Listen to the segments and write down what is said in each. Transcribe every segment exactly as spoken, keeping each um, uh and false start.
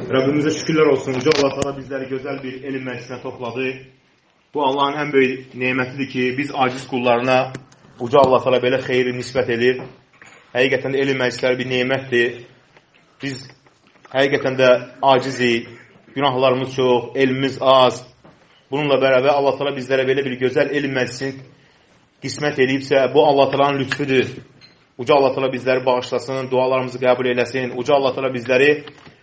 Rəbbimizə şükürlər olsun. Uca Allah Teala bizləri gözəl bir elm məclisinə topladı. Bu Allahın ən böyük nemətidir ki, biz aciz qullarına Uca Allah Teala belə xeyri nisbət edir. Həqiqətən də elm məclisləri bir nemətdir. Biz həqiqətən də acizik, günahlarımız çox, elmimiz az. Bununla bərabər Allah Teala bizlərə belə bir gözəl elm məclisini qismət edibsə, bu Allah Teala'nın lütfüdür. Uca Allah Teala bizləri bağışlasın, dualarımızı qəbul eləsin. Uca Allah Teala bizləri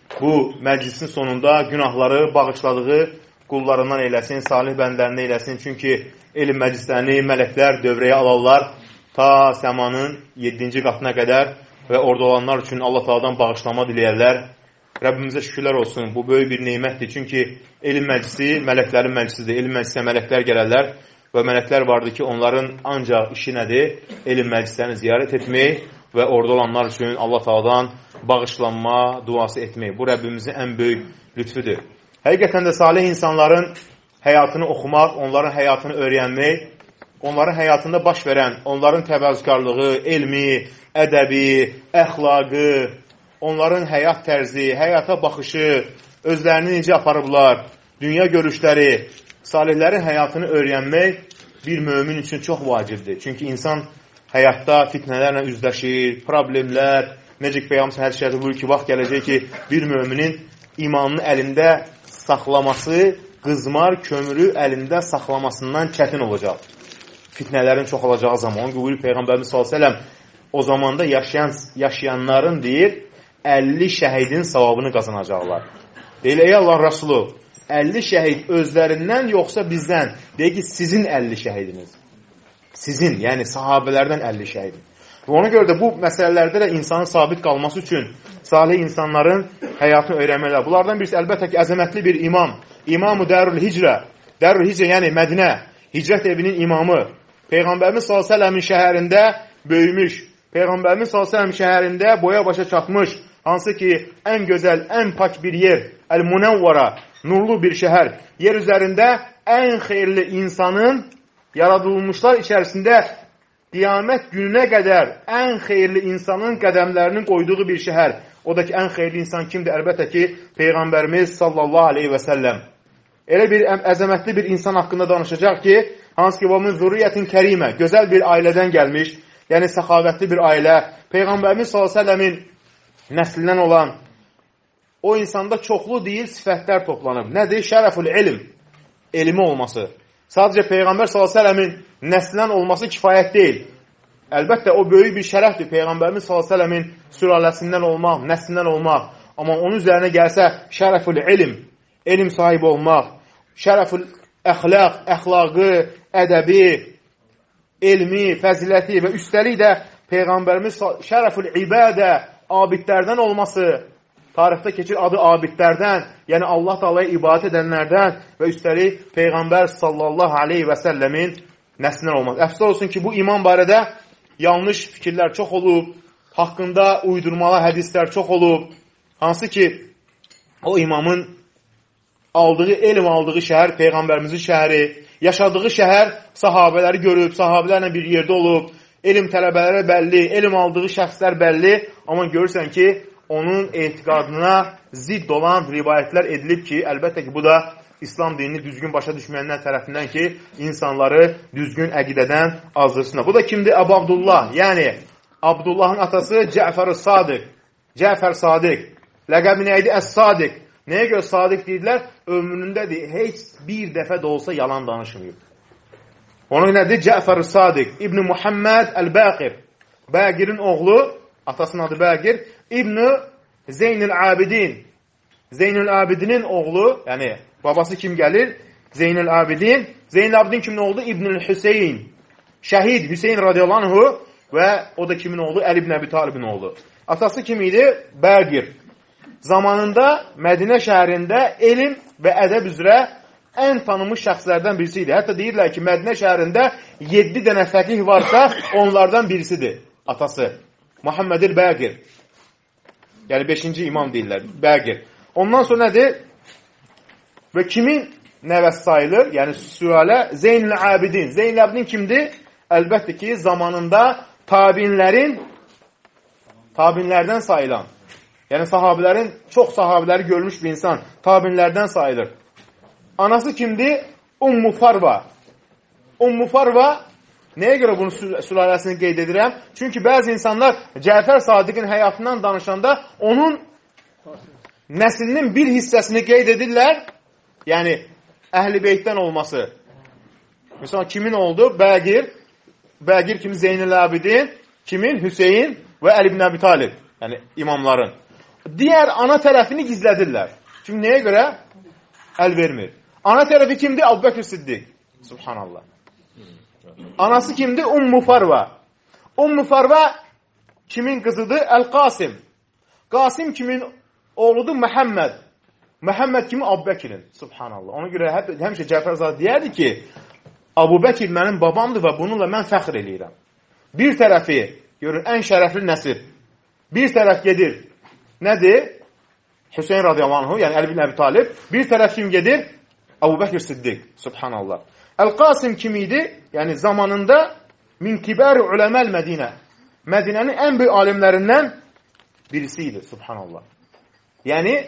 bu məclisin sonunda günahları bağışladığı qullarından eləsin, salih bəndlərindən eləsin. Çünki elm məclislərini mələklər dövrəyə alarlar ta səmanın yeddinci qatına qədər və orada olanlar üçün Allah Teala'dan bağışlama diləyərlər. Rəbbimizə şükürlər olsun. Bu böyük bir neymətdir. Çünki elm məclisi mələklərin məclisidir. Elm məclisinə mələklər gələrlər və mələklər vardır ki, onların ancaq işi nədir? Elm məclislərini ziyarət etmək və orada olanlar üçün Allah Teala'dan bağışlanma, duası etmək. Bu Rəbbimizin ən böyük lütfüdür. Həqiqətən də salih insanların həyatını oxumaq, onların həyatını öyrənmək, onların həyatında baş verən, onların təvəzzükarlığı, elmi, ədəbi, əxlaqı, onların həyat tərzi, həyata baxışı, özlərini necə aparıblar, dünya görüşləri, salihlərin həyatını öyrənmək bir mömin üçün çox vacibdir. Çünki insan həyatda fitnələrlə üzləşir, problemlər, necə ki, Peyğəmbər hər şeydə buyurur ki, vaxt gələcək ki, bir möminin imanını əlində saxlaması, qızmar kömürü əlində saxlamasından çətin olacaq. Fitnələrin çox olacağı zaman. Onun buyurur Peyğəmbərimiz sallallahu əleyhi və səlləm o zamanda yaşayan, yaşayanların deyir, əlli şəhidin savabını qazanacaqlar. Deyil, ey Allah Rasulü, əlli şəhid özlərindən yoxsa bizdən? Deyir ki, sizin əlli şəhidiniz. Sizin, yəni sahabələrdən əlli şəhidin. Və ona görə də bu məsələlərdə də insanın sabit qalması üçün salih insanların həyatını öyrənmələr. Bunlardan birisi əlbəttə ki, əzəmətli bir imam. İmam-ı Dərül Hicrə. Dərül Hicrə, yəni Mədinə. Hicrət evinin imamı. Peyğəmbərimiz sallallahu əleyhi və səlləmin şəhərində böyümüş. Peyğəmbərimiz sallallahu əleyhi və səlləm şəhərində boya başa çatmış. Hansı ki, ən gözəl, ən pak bir yer. Əl-Munəvvara, nurlu bir şəhər. Yer üzərində ən xeyirli insanın yaradılmışlar içərisində qiyamət gününə qədər ən xeyirli insanın qədəmlərinin qoyduğu bir şəhər. O da ki, ən xeyirli insan kimdir? Əlbəttə ki, Peyğəmbərimiz sallallahu aleyhi və səlləm. Elə bir əzəmətli bir insan haqqında danışacaq ki, hansı ki, onun zürriyyətin kərimə, gözəl bir ailədən gəlmiş, yəni səxavətli bir ailə, Peyğəmbərimiz sallallahu aleyhi və səlləmin nəslindən olan o insanda çoxlu deyil sifətlər toplanıb. Nədir? Şərəfül ilm, elmi olması. Sadəcə Peyğəmbər sallallahu əleyhi və səlləmin nəslindən olması kifayət deyil. Əlbəttə, o böyük bir şərəfdir. Peyğəmbərimiz sallallahu əleyhi və səlləmin süraləsindən olmaq, nəslindən olmaq. Amma onun üzərinə gəlsə, şərəfül ilm, elm sahibi olmaq, şərəfül əxlaq, əxlaqı, ədəbi, elmi, fəziləti və üstəlik də Peyğəmbərimiz şərəfül ibadə, abidlərdən olması, tarixdə keçir adı abidlərdən, yəni Allah Teala'ya ibadət edənlərdən və üstəlik Peyğəmbər sallallahu aleyhi və səlləmin nəslindən olmaz. Əfsər olsun ki, bu iman barədə yanlış fikirlər çox olub, haqqında uydurmalı hədislər çox olub, hansı ki, o imamın aldığı, elm aldığı şəhər Peyğəmbərimizin şəhəri, yaşadığı şəhər sahabələri görüb, sahabələrlə bir yerdə olub, elm tələbələri bəlli, elm aldığı şəxslər bəlli, amma görürsən ki, onun etiqadına zidd olan rivayətlər edilib ki, əlbəttə ki, bu da İslam dinini düzgün başa düşməyənlər tərəfindən ki, insanları düzgün əqidədən azdırsınlar. Bu da kimdir? Əbu Abdullah, yəni Abdullahın atası Cəfər Sadiq. Cəfər Sadiq. Ləqəbi nə idi? Əs-Sadiq. Nəyə görə Sadiq deyirlər? Ömründədir, heç bir dəfə də olsa yalan danışmıyor. Onun nədir? Cəfər Sadiq. İbn Muhammed Əl-Bəqir. Bəqirin oğlu, atasının adı Bəqir. İbn-i Zeynül Abidin. Zeynül Abidinin oğlu, yəni babası kim gəlir? Zeynül Abidin. Zeynül Abidin kimin oğlu? İbnül Hüseyin. Şəhid Hüseyin radiyallahu anhu və o da kimin oğlu? Əli ibn Əbi Talibin oğlu. Atası kim idi? Bəqir. Zamanında Mədinə şəhərində elm və ədəb üzrə ən tanınmış şəxslərdən birisi idi. Hətta deyirlər ki, Mədinə şəhərində yeddi dənə fəqih varsa, onlardan birisidir. Atası. Muhammedil Bəqir. Yəni beşinci imam deyirlər, Bəqir. Ondan sonra nədir? Və kimin nəvəsi sayılır? Yəni süalə Zeynül Abidin. Zeynül Abidin kimdir? Əlbəttə ki, zamanında tabinlərin tabinlərdən sayılan Yəni sahabilərin, çox sahabiləri görmüş bir insan, tabinlərdən sayılır. Anası kimdir? Ummu Farva. Ummu Farva, nəyə görə bunun sülaləsini qeyd edirəm? Çünki bəzi insanlar Cəfər Sadiqin həyatından danışanda onun nəslinin bir hissəsini qeyd edirlər. Yəni, Əhl-i Beytdən olması. Mesela kimin oldu? Bəqir. Bəqir kimi Zeynəl-Abidin, kimin? Hüseyin və Əli ibn Əbi Talib. Yəni imamların. Digər ana tərəfini gizlədirlər. Çünki nəyə görə? Əl vermir. Ana tərəfi kimdir? Əbu Bəkr Siddiq. Subhanallah. Anası kimdir? Ummu Farva. Ummu Farva kimin qızıdır? Əl-Qasim. Qasim kimin oğludur? Məhəmməd. Məhəmməd kimi? Əbu Bəkrin. Subhanallah. Ona görə hə həmişə Cəfərzad deyərdi ki, Əbu Bəkir mənim babamdır və bununla mən fəxr eləyirəm. Bir tərəfi, görün, ən şərəfli nəsil. Bir tərəf gedir. Nədir? Hüseyin radiyallahu anhu, yəni Əli ibn Əbi Talib. Bir tərəf kim gedir? Əbu Bəkir Siddiq. Subhanallah. Əl-Qasim kim idi? Yəni zamanında min kibari uləməl Mədinə. Mədinənin ən böyük alimlərindən birisi idi. Subhanallah. Yəni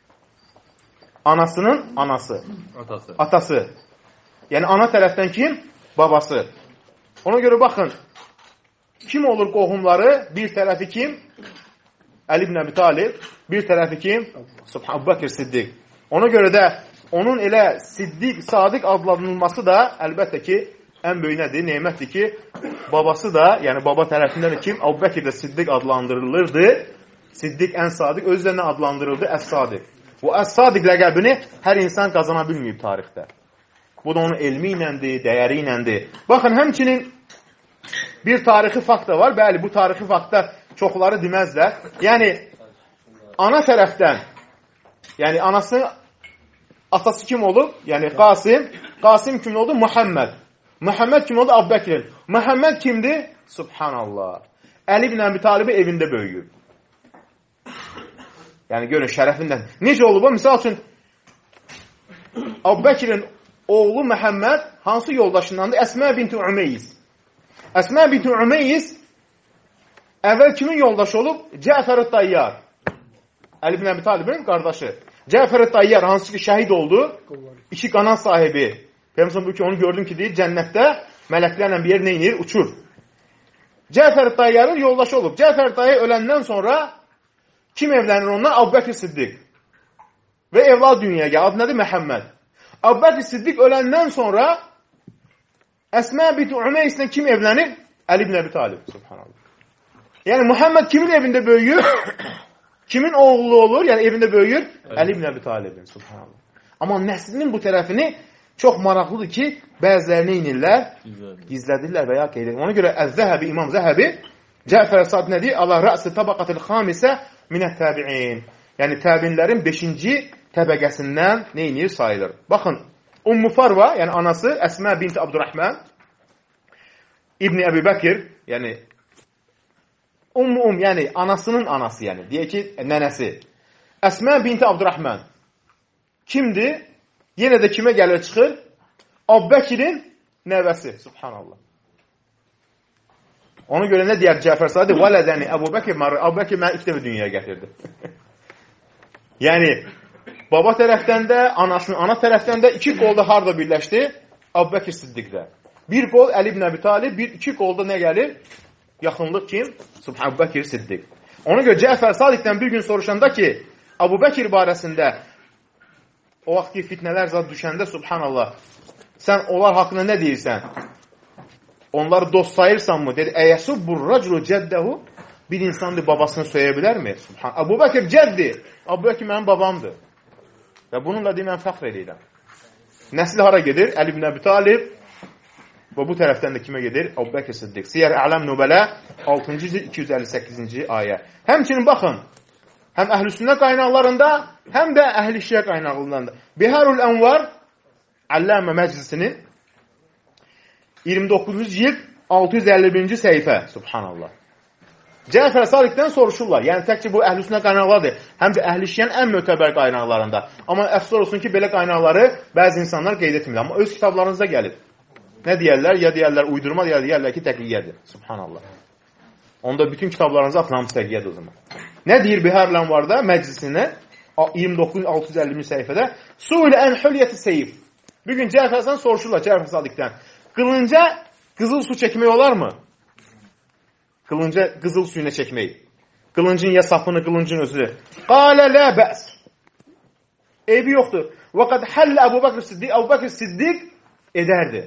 anasının anası. Atası. Atası. Yəni ana tərəfdən kim? Babası. Ona görə baxın, kim olur qohumları? Bir tərəfi kim? Əli ibn Əbi Talib. Bir tərəfi kim? Subhan Əbu Bəkir Siddiq. Ona görə də onun elə Siddiq, Sadiq adlanılması da əlbəttə ki, ən böyük nədir? Neymətdir ki, babası da, yəni baba tərəfindən kim? Əbu Bəkir də Siddiq adlandırılırdı. Siddiq ən Sadiq, özü də nə adlandırıldı? Əs-Sadiq. Bu Əs-Sadiq ləqəbini hər insan qazana bilməyib tarixdə. Bu da onun elmi iləndir, dəyəri iləndir. Baxın, həmçinin bir tarixi fakt da var. Bəli, bu tarixi faktda çoxları deməzlər. Yəni, ana tərəfdən, yəni anası, atası kim olub? Yəni, Qasim. Qasim kim oldu? Muhammed. Muhammed kim oldu? Əbu Bəkrin. Muhammed kimdir? Subhanallah. Əli ibn Əbi Talibi evində böyüyüb. Yəni, görün, şərəfindən. Necə olub o? Misal üçün, Əbu Bəkrin oğlu Məhəmməd hansı yoldaşındandır? Əsmə binti Ümeyyiz. Əsmə binti Ümeyyiz əvvəl kimin yoldaşı olub? Cəfər-i Tayyar. Əli ibn Əbi Talibin qardaşı. Cəfər-i Tayyar hansı ki şəhid oldu? İki qanat sahibi. Peyğəmbər bu ki onu gördüm ki deyir, cənnətdə mələklərlə bir yer neynir? Uçur. Cəfər-i Tayyarın yoldaşı olub. Cəfər-i Tayyar öləndən sonra kim evlənir ondan? Əbu Bəkir Siddiq. Və evlad dünyaya gəlir. Adı nədir? Məhəmməd. Əbu Bəkir Siddiq öləndən sonra Əsmə binti Ümeyyiz kim evlənir? Əli ibn Əbi Talib. Subhanallah. Yəni Muhammed kimin evində böyüyür? Kimin oğlu olur? Yəni evində böyüyür? Əli ibn Əbi Talibin. Subhanallah. Amma nəslinin bu tərəfini çox maraqlıdır ki, bəzilərini inirlər, gizlədirlər və ya qeyd edirlər. Ona görə Əz-Zəhəbi, İmam Zəhəbi Cəfər Sadiq nə deyir? Allah rə'si tabaqatil xamisə minət təbi'in. Yəni təbiinlərin beşinci təbəqəsindən neynir? Sayılır. Baxın, Ummu Farva, yəni anası Əsmə binti Abdurrahman, İbni Əbi Bəkir, yəni Ummu Um, yəni anasının anası, yəni deyək ki, nənəsi. Əsmə binti Abdurrahman kimdir? Yenə də kimə gəlir çıxır? Əbu Bəkirin nəvəsi. Subhanallah. Ona görə nə deyər Cəfər Sadiq? Vələdəni Əbu Bəkir marı. Əbu Bəkir mənə ilk dəfə dünyaya gətirdi. Yəni baba tərəfdən də, anasının ana tərəfdən də iki qolda harda birləşdi? Əbu Bəkir Siddiqdə. Bir qol Əli ibn Əbi Talib, bir iki qolda nə gəlir? Yaxınlıq kim? Subhan Əbu Bəkir Siddiq. Ona görə Cəfər Sadiqdən bir gün soruşanda ki, Əbu Bəkir barəsində o vaxt ki, fitnələr zad düşəndə, subhanallah, sən onlar haqqında nə deyirsən? Onları dost sayırsanmı? Dedi, əyəsubbur raculu cəddəhu, bir insandır babasını söyə bilərmi? Subhan. Əbu Bəkir cəddi. Əbu Bəkir mənim babamdır. Və bununla deyim, mən fəxr edirəm. Nəsli hara gedir? Əli ibn Əbi Talib və bu tərəfdən də kimə gedir? Əbu Bəkir Siddiq. Siyər Ələm Nübələ altıncı cild iki yüz əlli səkkizinci ayə. Həmçinin baxın, həm Əhl-i Sünnə qaynaqlarında, həm də Əhl-i Şiə qaynaqlarında. Biharul Ənvar Əlləmə Məclisinin iyirmi doqquzuncu cild altı yüz əlli birinci səhifə. Subhanallah. Cəfər Sadiqdən soruşurlar. Yəni tək ki, bu Əhl-i Sünnə qaynaqlardır. Həm də Əhl-i Şiənin ən mötəbər qaynaqlarında. Amma əfsus olsun ki, belə qaynaqları bəzi insanlar qeyd etmirlər. Amma öz kitablarınızda gəlib. Nə deyərlər? Ya deyərlər uydurma, ya deyərlər ki, təqiyyədir. Subhanallah. Onda bütün kitablarınızı atın, hamısı təqiyyədir o zaman. Nə deyir Bihərlən var da məclisinə? iyirmi doqquz altı yüz əlli səhifədə. Su'lə ən hülyəti seyf. Bir gün Cəfər Sadiqdən soruşurlar, Cəfər Sadiqdən. Qılınca qızıl su çəkmək olarmı? Qılınca qızıl suyuna çəkmək. Qılıncın ya sapını, qılıncın özü. Qalə lə bəs. Eybi yoxdur. Və qəd həllə Əbu Bəkr Siddiq, Əbu Bəkr Siddiq edərdi.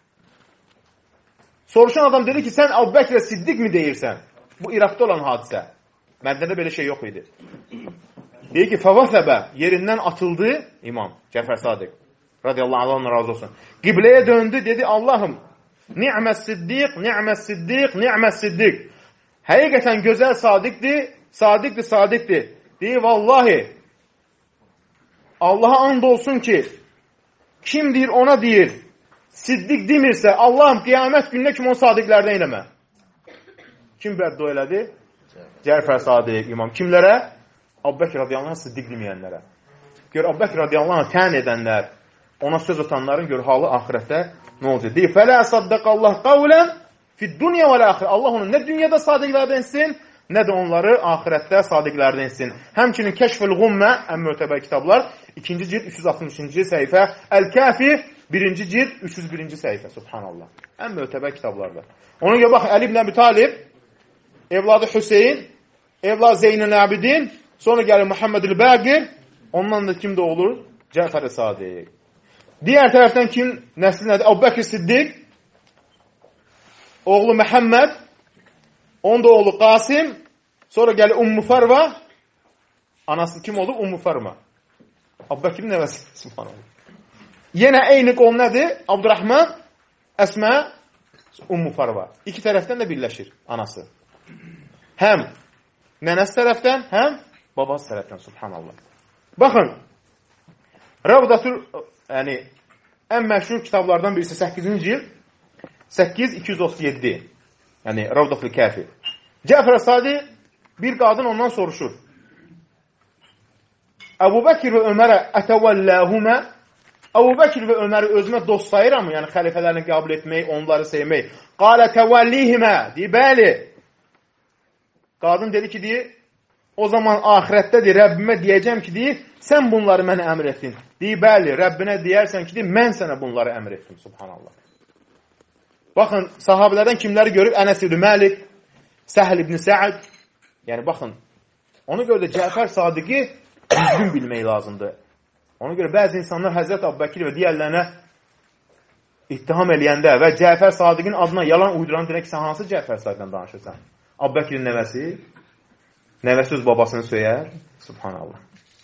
Soruşan adam dedi ki, sən Əbu Bəkr Siddiq mi deyirsən? Bu İraqda olan hadisə. Mədnədə belə şey yox idi. Deyir ki, fəvəfəbə yerindən atıldı imam Cəfər Sadiq. Radiyallahu anh, razı olsun. Qibləyə döndü, dedi, Allahım, ni'məs siddiq, ni'məs siddiq, ni'məs siddiq. Həqiqətən gözəl sadiqdir, sadiqdir, sadiqdir. Deyir, vallahi, Allaha and olsun ki, kim deyir, ona deyir, siddiq demirsə, Allahım, qiyamət gününə kimi o sadiqlərdən eləmə. Kim bəddua elədi? Cəfər Sadiq, imam. Kimlərə? Əbu Bəkr radiyallahu anh siddiq deməyənlərə. Gör, Əbu Bəkr radiyallahu anh tən edənlər, ona söz atanların gör, halı ahirətdə nə olacaq? Deyir, fələ saddaqallah qavlən fid dünya və l-axirə. Allah onu nə dünyada sadiqlərdən etsin, nə də onları ahirətdə sadiqlərdən etsin. Həmçinin Kəşfül Qummə, ən mötəbər kitablar, ikinci cild üç yüz altmışıncı səhifə, Əl-Kəfi, birinci cild üç yüz birinci səhifə, subhanallah. Ən mötəbər kitablarda. Ona görə bax, Əli ibn Əbi Talib, evladı Hüseyin, evladı Zeynəl Abidin, sonra gəlir Muhammedül Bəqir, ondan da kim də olur? Cəfər-i Sadiq. Digər tərəfdən kim nəsli nədir? Əbu Bəkr Siddiq, oğlu Məhəmməd, onun da oğlu Qasim, sonra gəlir Ummu Farva, anası kim oldu? Ummu Farva. Əbu Bəkrin nəvəsi, subhanallah. Yenə eyni qol nədir? Abdurrahman, Əsmə, Ummu Farva. İki tərəfdən də birləşir anası. Həm nənəsi tərəfdən, həm babası tərəfdən, subhanallah. Baxın, Ravdatul, yəni, ən məşhur kitablardan birisi səkkizinci cild, səkkiz iki yüz otuz yeddi, yəni Ravdatul Kəfi. Cəfər Sadiq bir qadın ondan soruşur. Əbu Bəkir və Ömərə ətəvəlləhumə, Əbu Bəkir və Öməri özümə dost sayıram, yəni xəlifələrini qəbul etmək, onları sevmək. Qalə təvəllihimə, deyir, bəli. Qadın dedi ki, deyir, o zaman ahirətdə deyir, Rəbbimə deyəcəm ki, deyir, sən bunları mənə əmr etdin. Deyir, bəli, Rəbbinə deyərsən ki, deyir, mən sənə bunları əmr etdim, subhanallah. Baxın, sahabələrdən kimləri görüb? Ənəs ibn Məlik, Səhl ibn Səad. Yəni, baxın, ona görə də Cəfər Sadiqi düzgün bilmək lazımdır. Ona görə bəzi insanlar Həzrət Əbu Bəkir və digərlərinə ittiham eləyəndə və Cəfər Sadiqin adına yalan uyduran deyək ki, sən hansı Cəfər Sadiqdən danışırsan? Əbu Bəkirin nəvəsi, nəvəsi öz babasını söyər. Subhanallah.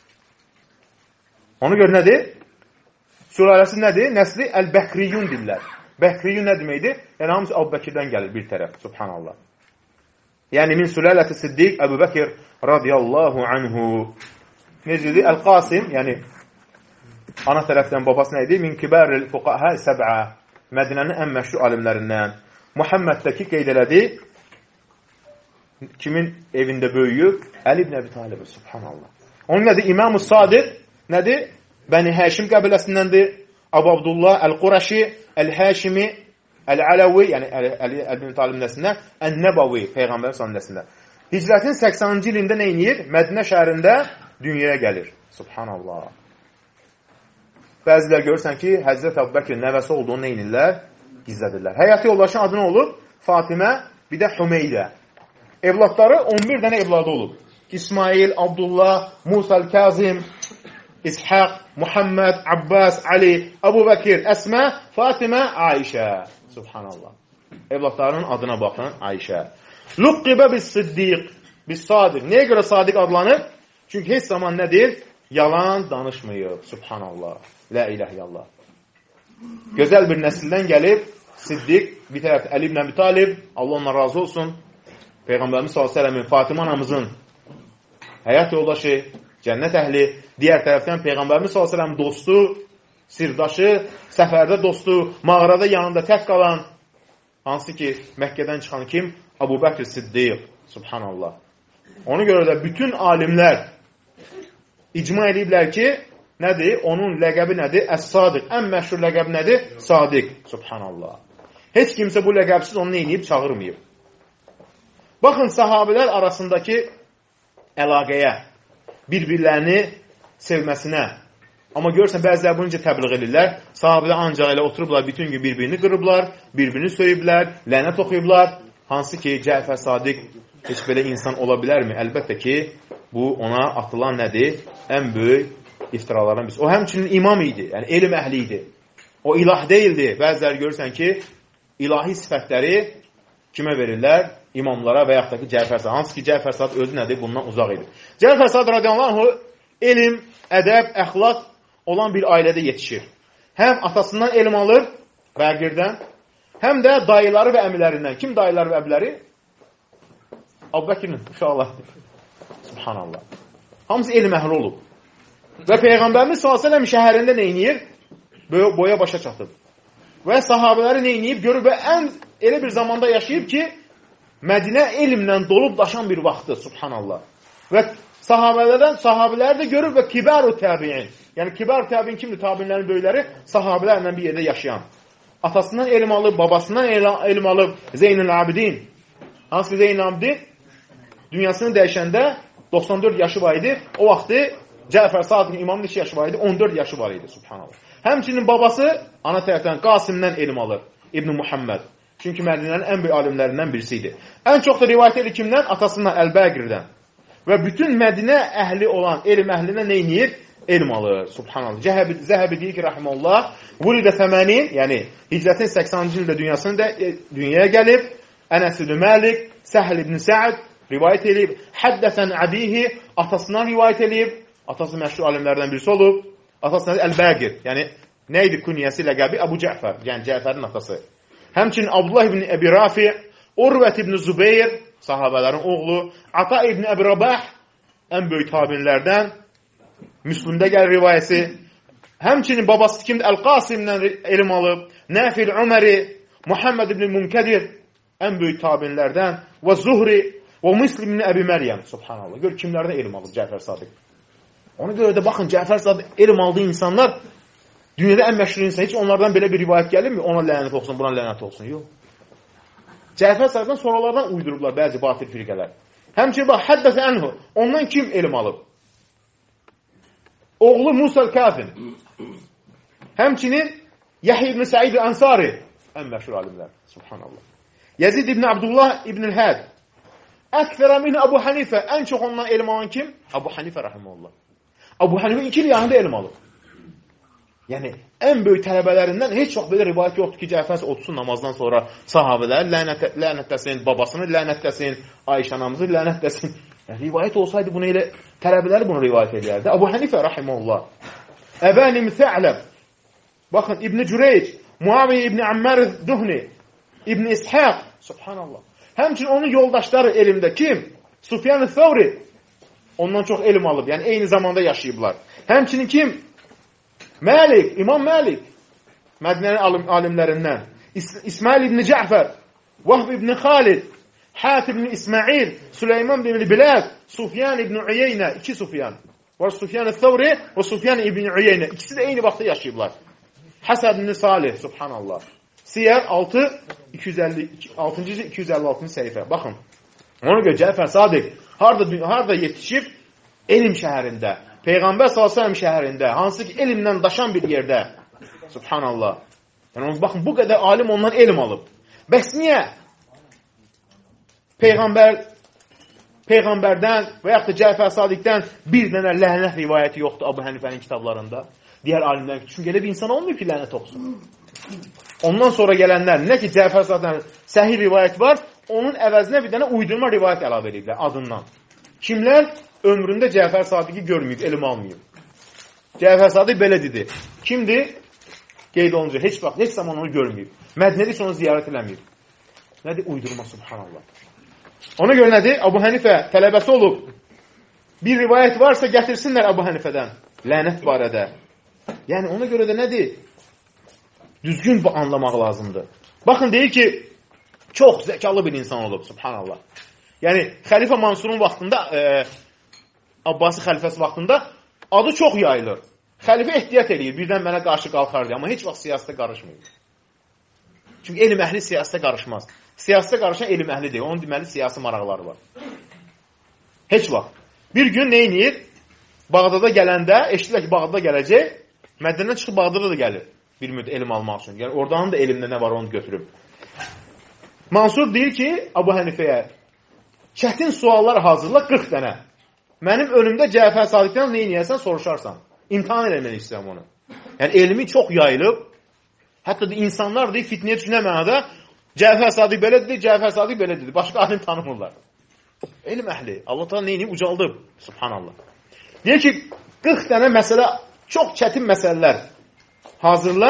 Ona görə nədir? Sülaləsi nədir? Nəsli Əl-Bəkriyun dillər. Bəkriyun nə deməkdir? Yəni, hamısı Əbu Bəkirdən gəlir bir tərəf. Subhanallah. Yəni, min sülaləti Siddiq Əbu Bəkir radiyallahu anhu. Necədir? Əl-Qasim, yəni, ana tərəfdən babası nə idi? Min kibəril fuqahə səbə. Mədinənin ən məşhur alimlərindən. Muhamməddəki qeyd elədi. Kimin evində böyüyüb? Əli ibn Əbi Talib. Subhanallah. Onun nədir? İmam-ı Sadiq nədir? Bəni Həşim qəbiləsindəndir. Əbu Abdullah Əl-Quraşi, Əl-Həşimi, Əl-Ələvi, yəni Əli ibn Talib nəslindən, Ən-Nəbəvi, Peyğəmbər sannəsində. Hicrətin səksəninci ilində nə inir? Mədinə şəhərində dünyaya gəlir. Subhanallah. Bəzilər görürsən ki, Həzrət Əbu Bəkir nəvəsi olduğunu nə inirlər? Gizlədirlər. Həyatı yoldaşın adı nə olub? Fatimə, bir də Hümeydə. Evladları on bir dənə evladı olub. İsmail, Abdullah, Musa Əl-Kazim, İshaq, Muhammed, Abbas, Ali, Əbu Bəkir, Əsmə, Fatimə, Ayşə. Subhanallah. Evladlarının adına baxın, Ayşə. Luqqibə bis siddiq, bis sadiq. Nəyə görə sadiq adlanır? Çünki heç zaman nədir? Yalan danışmıyor. Subhanallah. La ilahe illallah. Gözəl bir nəsildən gəlib, siddiq, bir tərəf Əli ibn Əbi Talib, Allah ondan razı olsun. Peyğəmbərimiz sallallahu əleyhi və səlləmin, Fatimə anamızın həyat yoldaşı, cənnət əhli, digər tərəfdən Peyğəmbərimiz sallallahu əleyhi və səlləmin dostu, sirdaşı, səfərdə dostu, mağarada yanında tək qalan, hansı ki, Məkkədən çıxan kim? Əbu Bəkr Siddiq. Subhanallah. Ona görə də bütün alimlər icma ediblər ki, nədir? Onun ləqəbi nədir? Əs-Sadiq. Ən məşhur ləqəbi nədir? Sadiq. Subhanallah. Heç kimsə bu ləqəbsiz onu neyiniyib? Çağırmayıb. Baxın, sahabələr arasındakı əlaqəyə, bir-birlərini sevməsinə. Amma görürsən, bəziləri bunu necə təbliğ edirlər. Sahabələr ancaq elə oturublar, bütün gün bir-birini qırıblar, bir-birini söyüblər, lənət oxuyublar. Hansı ki, Cəfər Sadiq heç belə insan ola bilərmi? Əlbəttə ki, bu ona atılan nədir? Ən böyük iftiralardan birisi. O həmçinin imam idi, yəni elm əhli idi. O ilah deyildi. Bəziləri görürsən ki, ilahi sifətləri kimə verirlər? İmamlara və yaxud da ki, Cəfər Sadiq. Hansı ki, Cəfər Sadiq özü nədir? Bundan uzaq idi. Cəfər Sadiq radiyallahu anh, elm, ədəb, əxlaq olan bir ailədə yetişir. Həm atasından elm alır, Bəqirdən, həm də dayıları və əmilərindən. Kim dayıları və əmiləri? Əbu Bəkirin uşaqlar. Subhanallah. Hamısı elm əhli olub. Və Peyğəmbərimiz sallallahu əleyhi və səlləm şəhərində neyniyir? Boya başa çatıb. Və sahabələri neyniyib? Görüb və ən elə bir zamanda yaşayıb ki, Mədinə elmlə dolub daşan bir vaxtı. Subhanallah. Və sahabələrdən, sahabələri də görür və kibar-ı təbiin. Yəni, kibar-ı təbiin kimdir? Tabinlərin böyükləri sahabələrlə bir yerdə yaşayan. Atasından elm alıb, babasından elm alıb Zeynül Abidin. Hansı Zeynül Abidin? Dünyasını dəyişəndə doxsan dörd yaşı var idi. O vaxtı Cəfər Sadiqin imamın neçə yaşı var idi? on dörd yaşı var idi. Subhanallah. Həmçinin babası ana tərəfdən Qasimdən elm alır. İbn Muhammed. Çünki Mədinənin ən böyük alimlərindən birisi idi. Ən çox da rivayət edir kimdən? Atasından Əl-Bəqirdən. Və bütün Mədinə əhli olan elm əhlinə neyniyir? Elm alır. Subhanallah. Zəhəbi, Zəhəbi deyir ki, rəhməllah, Vulidə səmənin, yəni hicrətin səksəninci ildə dünyasını da e, dünyaya gəlib. Ənəs ibn Məlik, Səhl ibn Səad rivayət edib. Həddəsən əbihi, atasından rivayət edib. Atası məşhur alimlərdən birisi olub. Atasından Əl-Bəqir. Yəni, nə idi künyəsi, ləqəbi? Əbu Cəfər. Yəni, Cəfərin atası. Həmçinin Abdullah ibn Əbi Rafi, Urvət ibn Zübeyir, sahabələrin oğlu, Ata ibn Əbi Rabah, ən böyük tabinlərdən, Müslümdə gəlir rivayəsi. Həmçinin babası kimdir? Əl-Qasimdən elm alıb, Nəfil Öməri, Muhammed ibn Munkədir, ən böyük tabinlərdən, və Zuhri, və Müslim ibn Əbi Məryəm, subhanallah. Gör, kimlərdən elm alıb Cəfər Sadiq. Ona görə də baxın, Cəfər Sadiq elm aldığı insanlar, dünyada ən məşhur insan, heç onlardan belə bir rivayət gəlirmi? Ona lənət olsun, buna lənət olsun. Yox. Cəfər Sadiqdən sonralardan uydurublar bəzi batil firqələr. Həmçinin bax, həddəsə ənhu, ondan kim elm alıb? Oğlu Musa'l Kafin. Həmçinin Yahya ibn Sa'id el-Ansari, ən məşhur alimlər. Subhanallah. Yazid ibn Abdullah ibn el-Had. Əksərə min Əbu Hanifə, ən çox ondan elm alan kim? Əbu Hanifə rəhməllah. Əbu Hanifə iki il yanında elm alıb. Yəni, ən böyük tələbələrindən heç vaxt belə rivayət yoxdur ki, Cəfər otursun namazdan sonra sahabələr lənət, lənətləsin, babasını lənətləsin, Ayşə anamızı lənətləsin. Yəni, rivayət olsaydı bunu elə tələbələri bunu rivayət edərdi. Əbu Hanifə rəhiməhullah. Əbənim Sə'ləb. Baxın, İbn Cüreyc, Muaviyyə ibn Ammar Duhni, İbn İshaq, subhanallah. Həmçinin onun yoldaşları elmdə kim? Sufyan Thawri. Ondan çox elm alıb, yəni eyni zamanda yaşayıblar. Həmçinin kim? Məlik, İmam Məlik, Mədinənin alim, alimlərindən. İs İsmail ibn Cəfər, Vahb ibn Xalid, Hat ibn İsmail, Süleyman ibn Bilal, Sufyan ibn Uyeynə, iki Sufyan. Var Sufyan Thawri və Sufyan ibn Uyeynə. İkisi də eyni vaxtda yaşayıblar. Həsən ibn Salih, subhanallah. Siyər altı iki yüz əlli altıncı iki yüz əlli altıncı səhifə. Baxın, ona görə Cəfər Sadiq harada, harada yetişib? Elm şəhərində. Peyğəmbər sallallahu əleyhi və səlləm şəhərində, hansı ki elmdən daşan bir yerdə. Subhanallah. Yəni, baxın, bu qədər alim ondan elm alıb. Bəs niyə? Peyğəmbər, Peyğəmbərdən və yaxud da Cəfər Sadiqdən bir dənə lənət rivayəti yoxdur Əbu Hənifənin kitablarında. Digər alimlər, çünki elə bir insan olmuyor ki, lənət oxusun. Ondan sonra gələnlər, nə ki, Cəfər Sadiqdən səhih rivayət var, onun əvəzinə bir dənə uydurma rivayət əlavə ediblər adından. Kimlər? Ömründə Cəfər Sadiqi görməyib, elm almayıb. Cəfər Sadiq belə dedi. Kimdir? Qeyd olunca, heç vaxt, heç zaman onu görməyib. Mədinədə heç onu ziyarət eləməyib. Nədir? Uydurma, subhanallah. Ona görə nədir? Əbu Hənifə tələbəsi olub. Bir rivayət varsa gətirsinlər Əbu Hənifədən. Lənət barədə. Yəni, ona görə də nədir? Düzgün anlamaq lazımdır. Baxın, deyir ki, çox zəkalı bir insan olub, subhanallah. Yəni, Xəlifə Mansurun vaxtında, e, Abbasi xəlifəsi vaxtında adı çox yayılır. Xəlifə ehtiyat edir, birdən mənə qarşı qalxardı, amma heç vaxt siyasətə qarışmıyor. Çünki elm əhli siyasətə qarışmaz. Siyasətə qarışan elm əhli deyil, onun deməli siyasi maraqları var. Heç vaxt. Bir gün neyniyir? Bağdada gələndə, eşitlər ki, Bağdada gələcək, Mədinədən çıxıb Bağdada da gəlir. Bir müddət elm almaq üçün. Yəni, oradan da elmdə nə var onu götürüb. Mansur deyir ki, Abu Hənifəyə, çətin suallar hazırla qırx dənə. Mənim önümdə Cəfər Sadiqdən neyniyəsən, soruşarsan. İmtihan eləmək istəyəm onu. Yəni, elmi çox yayılıb. Hətta da insanlar deyir, fitnəyə düşünə mənada Cəfər Sadiq belə dedi, Cəfər Sadiq belə dedi. Başqa alim tanımırlar. Elm əhli. Allah da neyini ucaldıb. Subhanallah. Deyir ki, qırx dənə məsələ, çox çətin məsələlər hazırla,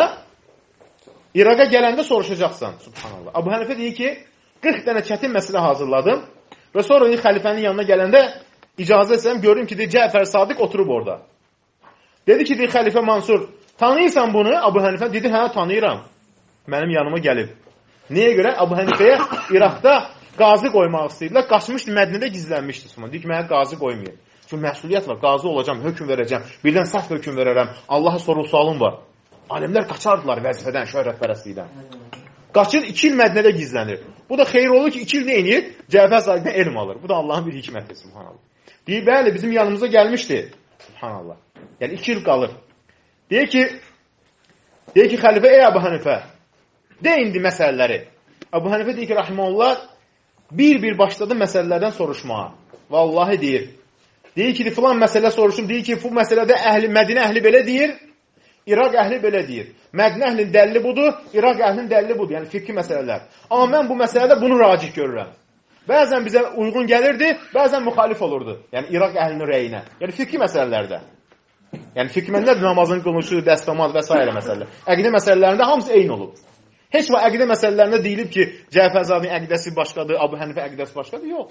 İraqa gələndə soruşacaqsan. Subhanallah. Abu Hənifə deyir ki, qırx dənə çətin məsələ hazırladım və sonra xəlifənin yanına gələndə icazə etsəm, görürüm ki, deyir, Cəfər Sadiq oturub orada. Dedi ki, deyir, xəlifə Mansur, tanıyırsan bunu? Abu Hənifə dedi, hə, tanıyıram. Mənim yanıma gəlib. Nəyə görə? Abu Hənifəyə İraqda qazi qoymaq istəyirlər. Qaçmışdı, Mədinədə gizlənmişdi. Deyir ki, mənə qazi qoymayın. Çünki məsuliyyət var, qazi olacam, hökm verəcəm, birdən səhv hökm verərəm, Allaha soru sualım var. Alimlər qaçardılar vəzifədən, şöhrətpərəstlikdən. Qaçır, iki il Mədinədə gizlənir. Bu da xeyir olur ki, iki il neyinir? Cəfər Sadiqdən elm alır. Bu da Allahın bir hikmətidir, subhanallah. Deyir, bəli, bizim yanımıza gəlmişdi. Subhanallah. Yəni, iki il qalır. Deyir ki, deyir ki, xəlifə, ey Abu Hənifə, de indi məsələləri. Abu Hənifə deyir ki, rahiməhullah, bir-bir başladı məsələlərdən soruşmağa. Vallahi deyir, deyir ki, filan məsələ soruşum, deyir ki, bu məsələdə əhli, Mədinə əhli belə deyir, İraq əhli belə deyir. Mədinə əhlinin dəlili budur, İraq əhlinin dəlili budur, yəni fiqhi məsələlər. Amma mən bu məsələdə bunu racih görürəm. Bəzən bizə uyğun gəlirdi, bəzən müxalif olurdu. Yəni İraq əhlinin rəyinə. Yəni fiqhi məsələlərdə. Yəni fiqhi məsələlər namazın qılınışı, dəstəmaz və s. məsələlər. Əqidə məsələlərində hamısı eyni olub. Heç və əqidə məsələlərində deyilib ki, Cəfər Sadiqin əqidəsi başqadır, Abu Hənifə əqidəsi başqadır. Yox.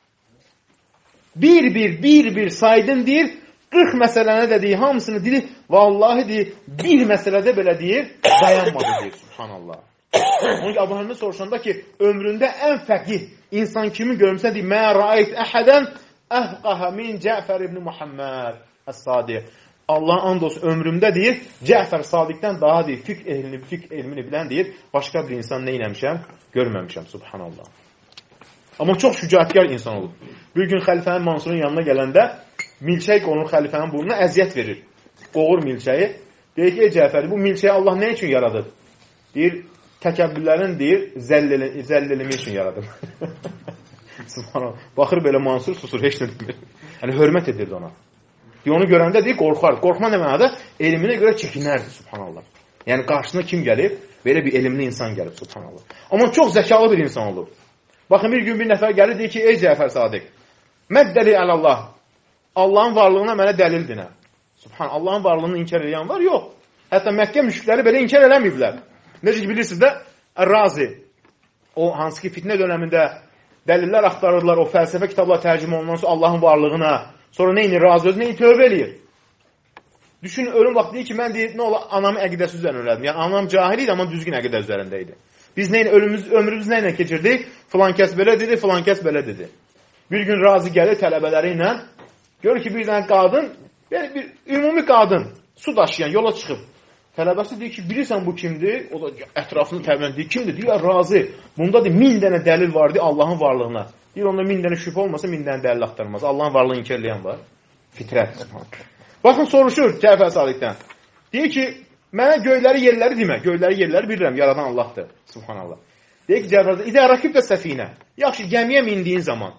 Bir-bir, bir-bir saydın deyir, qırx məsələni də deyir, hamısını deyir, vallahi deyir, bir məsələdə belə deyir, dayanmadı deyir, subhanallah. Onun ki, Abu Hənifə soruşanda ki, ömründə ən fəqih insan kimi görmüsən deyir, mə rəayət əhədən əhqəhə min Cəfər ibn Muhammed əs-Sadiq. Allah and olsun, ömrümdə deyir, Cəfər Sadiqdən daha deyir, fiqh elmini, fiqh elmini bilən deyir, başqa bir insan neynəmişəm, görməmişəm, subhanallah. Amma çox şücaətkar insan olub. Bir gün xəlifənin Mansurun yanına gələndə milçək qonur xəlifənin burnuna, əziyyət verir. Qoğur milçəyi. Deyir ki, ey Cəfəri, bu milçəyi Allah nə üçün yaradır? Deyir, təkəbbürlərin deyir, zəlləlimi üçün yaradır. Subhanallah. Baxır belə Mansur susur, heç nə demir. Yəni, hörmət edirdi ona. Deyir, onu görəndə deyir, qorxar. Qorxma nə mənada? Elminə görə çəkinərdi, subhanallah. Yəni, qarşısına kim gəlib? Belə bir elmli insan gəlib, subhanallah. Amma çox zəkalı bir insan olub. Baxın, bir gün bir nəfər gəlir, deyir ki, ey Cəfər Sadiq, məddəli əlallah, Allahın varlığına mənə dəlil dinə. Subhan, Allahın varlığını inkar edən var? Yox. Hətta Məkkə müşrikləri belə inkar eləməyiblər. Necə ki, bilirsiniz də, Ər-Razi, o hansı ki, fitnə dönəmində dəlillər axtarırlar, o fəlsəfə kitablar tərcümə olunan sonra Allahın varlığına, sonra neyini, razı özü, neyini tövbə eləyir. Düşünün, ölüm vaxt deyir ki, mən deyir, nə ola, anamın əqidəsi üzərində ölədim. Yəni, anam cahil idi, amma düzgün əqidə üzərində idi. Biz neyin, ölümümüz, ömrümüz nə ilə keçirdik? Filan kəs belə dedi, filan kəs belə dedi. Bir gün razı gəlir tələbələri ilə, görür ki, bir dənə qadın, yəni bir ümumi qadın, su daşıyan, yola çıxıb. Tələbəsi deyir ki, bilirsən bu kimdir? O da ətrafını təbliğ deyir, kimdir? Deyir, razı. Bunda deyir, min dənə dəlil var, deyir, Allahın varlığına. Deyir, onda min dənə şübhə olmasa, min dənə dəlil axtarmaz. Allahın varlığını inkar eləyən var. Fitrət. Baxın, soruşur Cəfər Sadiqdən. Deyir ki, mənə göyləri, yerləri demə. Göyləri, yerləri bilirəm, yaradan Allahdır. Subhanallah. Deyir ki, Cəfər Sadiq, idə rakib də səfinə. Yaxşı, gəmiyə mindiyin zaman.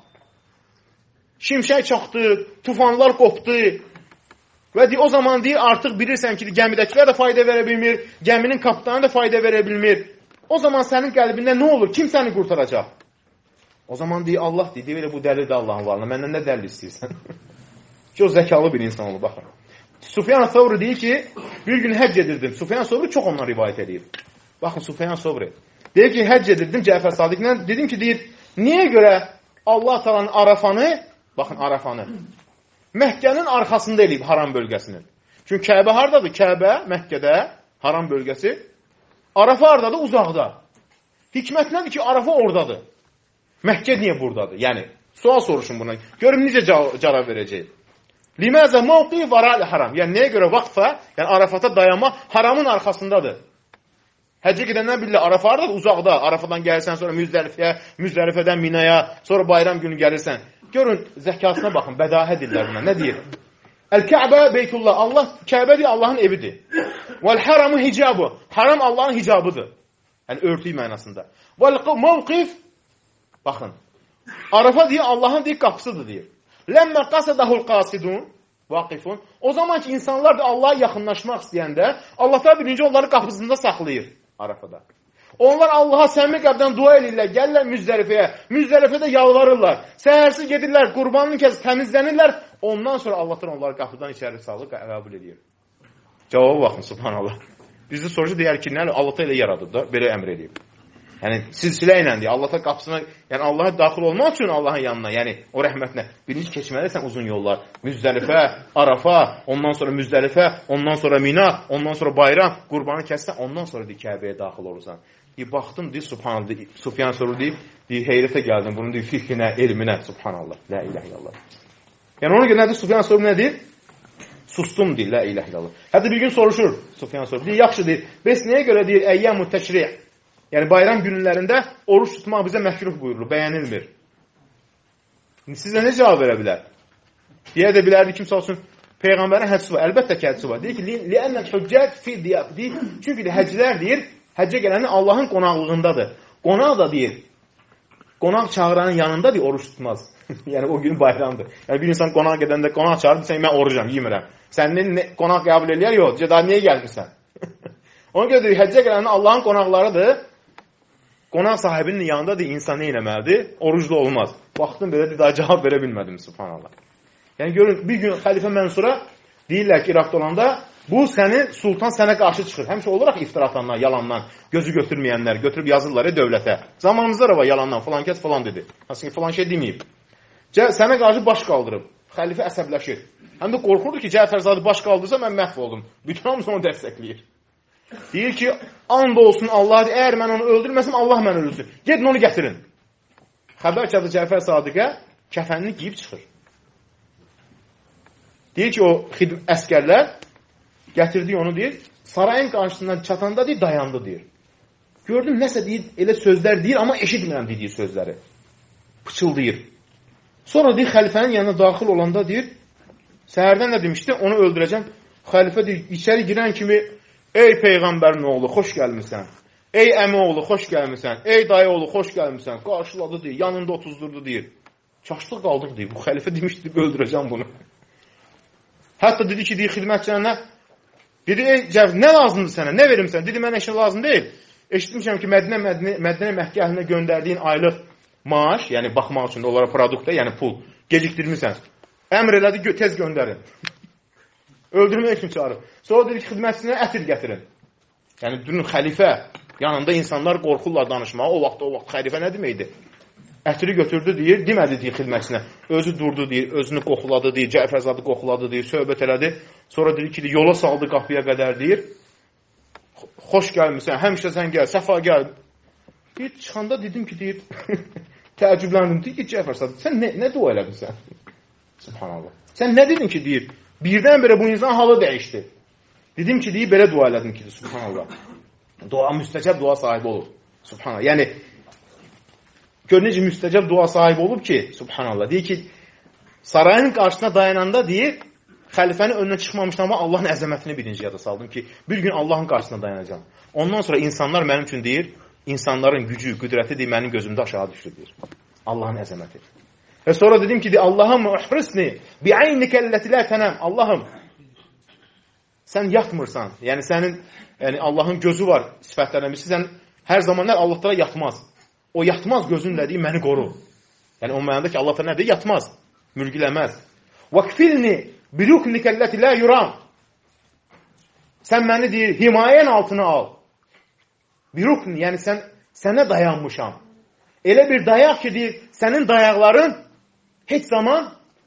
Şimşək çaxdı, tufanlar qopdu və deyir, o zaman deyir, artıq bilirsən ki, gəmidəkilər də fayda verə bilmir, gəminin kapitanı da fayda verə bilmir. O zaman sənin qəlbində nə olur? Kim səni qurtaracaq? O zaman deyir, Allah deyir, deyir, bu dəlil də Allahın varlığına, məndən nə dəlil istəyirsən? Ki, o zəkalı bir insan olur, baxın. Sufyan Sovri deyir ki, bir gün həcc edirdim. Sufyan Sovri çox ondan rivayət edir. Baxın, Sufyan Sovri. Deyir ki, həcc edirdim Cəfər Sadiqlə. Dedim ki, deyir, niyə görə Allah talanın Arafanı, baxın, Arafanı, Məkkənin arxasında eləyib haram bölgəsinin. Çünki Kəbə haradadır? Kəbə, Məkkədə, haram bölgəsi. Arafa haradadır? Uzaqda. Hikmət nədir ki, Arafa oradadır? Məkkə niyə buradadır? Yəni, sual soruşun buna. Görüm, necə cavab verəcək? Liməzə mavqi varəl haram. Yəni, nəyə görə vaqfa, yəni Arafata dayanma haramın arxasındadır. Həccə gedəndən bilirlər, Arafa harada? Uzaqda. Arafadan gəlirsən, sonra Müzdəlifəyə, Müzdəlifədən Minaya, sonra bayram günü gəlirsən. Görün, zəkasına baxın, bədahə dillər buna. Nə deyir? Əl-Kəbə Beytullah. Allah, Kəbə deyir, Allahın evidir. Vəl-Haramu hicabı. Haram Allahın hicabıdır. Yəni, örtüyü mənasında. Vəl-Mavqif. Baxın. Arafa deyir, Allahın deyir, qapısıdır deyir. Ləmmə qasadahul qasidun. Vaqifun. O zaman ki, insanlar da Allah'a yaxınlaşmaq istəyəndə, Allah da birinci onları qapısında saxlayır Arafada. Onlar Allah'a səmimi qəlbdən dua edirlər, gəlirlər Müzdəlifəyə. Müzdəlifədə yalvarırlar. Səhərsi gedirlər, qurbanını kəsib təmizlənirlər. Ondan sonra Allah'tan onları qapıdan içəri salıb qəbul edir. Cavabı baxın, subhanallah. Bizdə sorucu deyər ki, nə Allah ilə yaradıb da, belə əmr edib. Yəni, silsilə ilə deyir, Allah'a qapısına, yəni Allah'a daxil olmaq üçün Allah'ın yanına, yəni o rəhmətinə. Birinci keçməlisən uzun yollar. Müzdəlifə, Arafa, ondan sonra Müzdəlifə, ondan sonra Mina, ondan sonra bayram, qurbanı kəssən, ondan sonra deyir, Kəbəyə daxil olursan. Deyir, baxdım, deyir, subhanallah, deyir, Sufyan soru deyir, deyir, heyrətə gəldim, bunun deyir, fikrinə, elminə, subhanallah, la ilahe illallah. Yəni, ona görə nədir, Sufyan soru nədir? Sustum deyir, la ilahe illallah. Hətta bir gün soruşur, Sufyan soru, deyir, yaxşı deyir, bəs nəyə görə deyir, əyyəmu təşri'. Yəni, bayram günlərində oruç tutmaq bizə məhkruh buyurulur, bəyənilmir. Sizə nə cavab verə bilər? Deyə də bilərdi, kimsə olsun, Peyğəmbərin hədisi var, əlbəttə ki, hədisi var. Deyir ki, li'ənnəl hüccət fi diyab, deyir, çünki de, həcilər deyir, həccə gələnin Allahın qonaqlığındadır. Qonaq da deyir, qonaq çağıranın yanında deyir, oruç tutmaz. Yəni, o gün bayramdır. Yəni, bir insan qonaq gedəndə qonaq çağırır, sən mən orucam, yemirəm. Sənin qonaq qəbul eləyər, yox, daha niyə gəlmirsən? Ona görə deyir, həccə gələnin Allahın qonaqlarıdır. Qonaq sahibinin yanında deyir, insan nə eləməlidir? Oruclu olmaz. Baxdım belə, daha cavab verə bilmədim, subhanallah. Yəni, görün, bir gün xəlifə Mənsura deyirlər ki, İraqda olanda, bu səni, sultan sənə qarşı çıxır. Həmişə olaraq iftira atanlar, yalandan, gözü götürməyənlər, götürüb yazırlar ya dövlətə. Zamanımızda da var yalandan, falan kəs falan dedi. Aslında falan şey deməyib. Sənə qarşı baş qaldırıb. Xəlifə əsəbləşir. Həm də qorxurdu ki, Cəfərzadə baş qaldırsa, mən məhv oldum. Bütün hamısı onu dəstəkləyir. Deyir ki, and olsun Allah, əgər mən onu öldürməsəm, Allah mən öldürsün. Gedin onu gətirin. Xəbər çadı Cəfər Sadiqə kəfənini giyib çıxır. Deyir ki, o əskərlər gətirdiyi onu deyir, sarayın qarşısından çatanda deyir, dayandı deyir. Gördüm, nəsə deyir, elə sözlər deyir, amma eşitmirəm dediyi sözləri. Pıçıldayır. Sonra deyir, xəlifənin yanına daxil olanda deyir, səhərdən nə demişdi, onu öldürəcəm. Xəlifə deyir, içəri girən kimi, ey Peyğəmbərin oğlu, xoş gəlmirsən. Ey əmi oğlu, xoş gəlmirsən. Ey dayı oğlu, xoş gəlmirsən. Qarşıladı deyir, yanında otuzdurdu deyir. Çaşdıq qaldıq deyir, bu xəlifə demişdi, öldürəcəm bunu. Hətta dedi ki, deyir, xidmətçilərlə, dedi, ey cəv, nə lazımdır sənə, nə verimsən? Dedi, mən eşin lazım deyil. Eşitmişəm ki, Mədinə, Mədinə, Mədinə Məhkə əhlinə göndərdiyin aylıq maaş, yəni baxmaq üçün onlara produktda, yəni pul, gecikdirmirsən. Əmr elədi, gö tez göndərin. Öldürmək üçün çağırır. Sonra dedi ki, xidmətçilərə ətir gətirin. Yəni, dünün xəlifə, yanında insanlar qorxurlar danışmağa, o vaxt, o vaxt xəlifə nə deməkdir? Ətiri götürdü, deyir, demədi, deyir, xidmətçisinə. Özü durdu, deyir, özünü qoxuladı, deyir, Cəfərzadı qoxuladı, deyir, söhbət elədi. Sonra deyir ki, yola saldı qapıya qədər, deyir, xoş gəlmirsən, həmişə sən gəl, səfa gəl. Deyir, çıxanda dedim ki, deyir, təəccübləndim, deyir ki, Cəfərzadı, sən nə, nə dua elədin sən? Subhanallah. Sən nə dedin ki, deyir, birdən-birə bu insan halı dəyişdi. Dedim ki, deyir, belə dua elədim ki, subhanallah. Dua, müstəcəb dua sahibi olur. Subhanallah. Yəni, gör necə müstəcəb dua sahibi olub ki, subhanallah. Deyir ki, sarayın qarşısına dayananda deyir, xəlifənin önünə çıxmamışdan ama Allahın əzəmətini birinci yada saldım ki, bir gün Allahın qarşısına dayanacağım. Ondan sonra insanlar mənim üçün deyir, insanların gücü, qüdrəti deyir, mənim gözümdə aşağı düşür deyir. Allahın əzəməti. Və sonra dedim ki, Allahım uhrisni bi'aynikəlləti lə tənəm. Allahım, sən yatmırsan. Yəni, sənin, yəni Allahın gözü var sifətlərdən. Sən hər zamanlar Allahlara yatmaz. O yatmaz gözünlə deyir, məni qoru. Yəni, onun mənada ki, Allahlara nədir? Yatmaz, mülgiləməz. Vəkfilni biruknikəlləti lə yuram. Sən məni deyir, himayən altına al. Birukni, yəni sən, sənə dayanmışam. Elə bir dayaq ki, deyir, sənin dayaqların heç zaman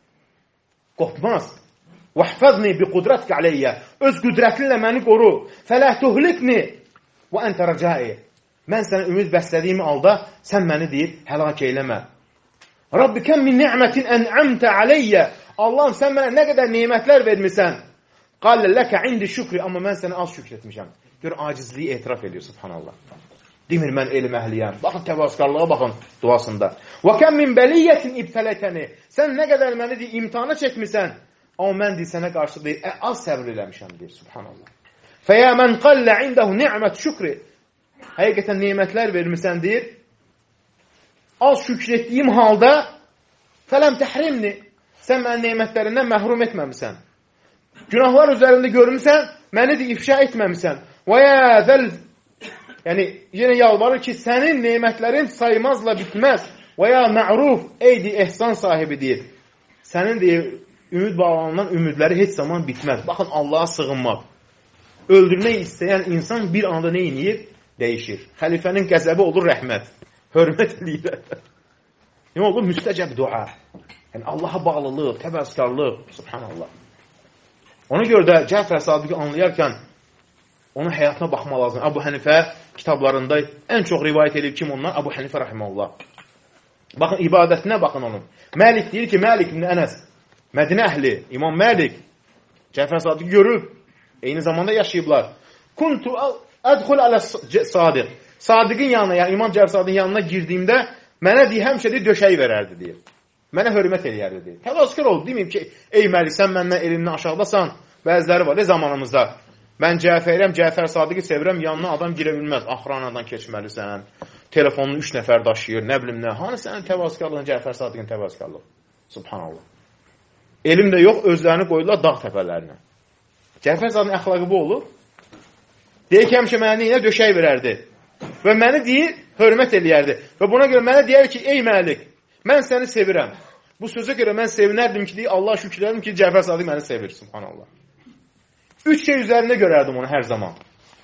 qopmaz. Vəhfəzni bi qudrətkə aleyyə. Öz qüdrətinlə məni qoru. Fələ tuhlikni və əntə rəcai. Mən sənə ümid bəslədiyimi alda, sən məni deyir, həlak eyləmə. Rabbi kəm min ni'mətin ən'əmtə aleyyə. Allahım, sən mənə nə qədər nemətlər vermirsən. Qallə ləkə indi şükri. Amma mən sənə az şükr etmişəm. Gör, acizliyi etiraf edir, subhanallah. Demir, mən elm əhliyəm. Baxın, təvazökarlığa baxın duasında. Və kəm min bəliyyətin ibtələkəni. Sən nə qədər məni deyir, imtihana çəkmirsən. Amma mən deyir, sənə qarşı deyir, ə, az səbir eləmişəm, deyir, subhanallah. Fəyə mən qallə indəhu ni'mət şükri. Həqiqətən nemətlər vermirsən, deyir. Az şükür etdiyim halda fələm təhrimni. Sən mənim nemətlərindən məhrum etməmisən. Günahlar üzərində görmüsən, məni də ifşa etməmisən. Və yə zəl, yəni, yenə yalvarır ki, sənin nemətlərin saymazla bitməz. Və yə mə'ruf, eydi ehsan sahibi deyir. Sənin deyir, ümid bağlanılan ümidləri heç zaman bitməz. Baxın, Allaha sığınmaq. Öldürmək istəyən insan bir anda nə inir? Dəyişir. Xəlifənin qəzəbi olur rəhmət. Hörmət edir. Nə olur? Müstəcəb dua. Yəni, Allaha bağlılıq, təvəzzkarlıq. Subhanallah. Ona görə də Cəfər Sadiqi anlayarkən onun həyatına baxmaq lazım. Əbu Hənifə kitablarında ən çox rivayət edib kim ondan? Əbu Hənifə rəhməllah. Baxın, ibadətinə baxın onun. Məlik deyir ki, Məlik ibn Ənəs, Mədinə əhli, İmam Məlik, Cəfər Sadiqi görüb, eyni zamanda yaşayıblar. Kuntu ədxul alə Sadiq. Sadiqin yanına, yəni İmam Cəfər Sadiqin yanına girdiyimdə mənə deyir, həmişə deyir, döşəyi verərdi, deyir. Mənə hörmət eləyərdi, deyir. Təvazökar oldu, deməyim ki, ey Məlik, sən məndən elimdən aşağıdasan. Bəziləri var, zamanımızda. Mən Cəfərəm, Cəfər Sadiqi sevirəm, yanına adam girə bilməz. Axranadan keçməlisən, telefonunu üç nəfər daşıyır, nə bilim nə. Hani sənin təvazökarlığın, Cəfər Sadiqin təvazökarlığı? Subhanallah. Elm də yox, özlərini qoydular dağ təpələrinə. Cəfər Sadiqin əxlaqı bu olur. Deyir ki, həmişə mənə neyinə döşək verərdi. Və məni deyir, hörmət eləyərdi. Və buna görə mənə deyər ki, ey Məlik, mən səni sevirəm. Bu sözə görə mən sevinərdim ki, deyir, Allah şükürlərim ki, Cəfər Sadiq məni sevir, subhanallah. Üç şey üzərində görərdim onu hər zaman.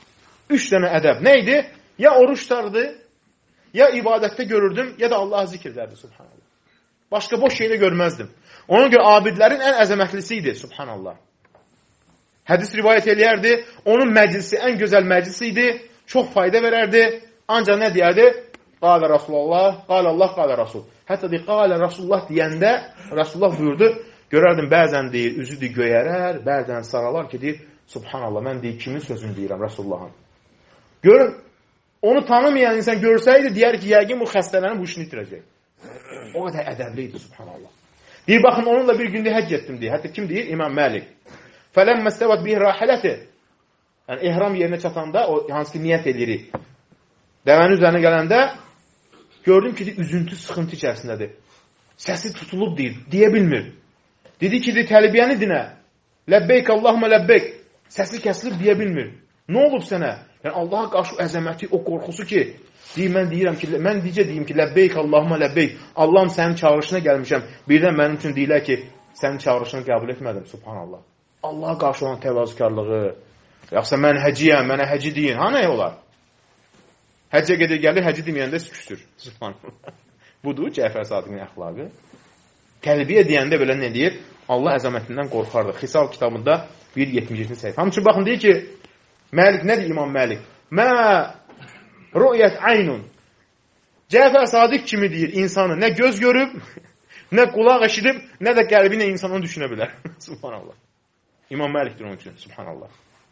Üç dənə ədəb. Nə idi? Ya oruç tutardı, ya ibadətdə görürdüm, ya da Allah'ı zikr edərdi, subhanallah. Başqa boş şeylə görməzdim. Ona görə abidlərin ən əzəmətlisi idi, subhanallah. Hədis rivayət eləyərdi, onun məclisi ən gözəl məclisi idi, çox fayda verərdi, ancaq nə deyərdi? Qalə Rasulullah, qalə Allah, qalə Rasul. Hətta deyir, qalə Rasulullah deyəndə, Rasulullah buyurdu, görərdim, bəzən deyir, üzü deyir, göyərər, bəzən sağalar ki, deyir, subhanallah, mən deyir, kimin sözünü deyirəm, Rasulullahın. Görün, onu tanımayan insan görsəydi, deyər ki, yəqin bu xəstələrin bu işini itirəcək. O qədər ədəbli idi, subhanallah. Deyir, baxın, onunla bir gündə həcc etdim, deyir. Hətta kim deyir? İmam Məlik. Fələmmə istəvət bih rahiləti. Yəni, ehram yerinə çatanda, o hansı ki, niyyət edirik. Dəvənin üzərinə gələndə, gördüm ki, üzüntü, sıxıntı içərisindədir. Səsi tutulub, deyir, deyə bilmir. Dedi ki, təlbiyəni dinə. Ləbbeyk, Allahümə ləbbeyk. Səsi kəsilib, deyə bilmir. Nə olub sənə? Yəni, Allaha qarşı əzəməti, o qorxusu ki, deyir, mən deyirəm ki, mən deyəcə deyim ki, ləbbeyk, Allahümə ləbbeyk. Allahım, sənin çağırışına gəlmişəm. Birdən mənim üçün deyirlər ki, sənin çağırışını qəbul etmədim, subhanallah. Allaha qarşı olan təvazökarlığı. Yoxsa mən həciyəm, mənə həci deyin. Ha, nə olar? Həccə gedir, gəlir, həci deməyəndə küsür. Subhanallah. Budur Cəfər Sadiqin əxlaqı. Təlbiyə deyəndə belə nə deyir? Allah əzəmətindən qorxardı. Xisal kitabında bir yetmiş yeddinci səhifə. Hamı üçün baxın, deyir ki, Məlik, nədir İmam Məlik? Mə rü'yət aynun. Cəfər Sadiq kimi deyir insanı nə göz görüb, nə qulaq eşidib, nə də qəlbi ilə insan onu düşünə bilər. Subhanallah. İmam Məlikdir onun üçün. Subhanallah.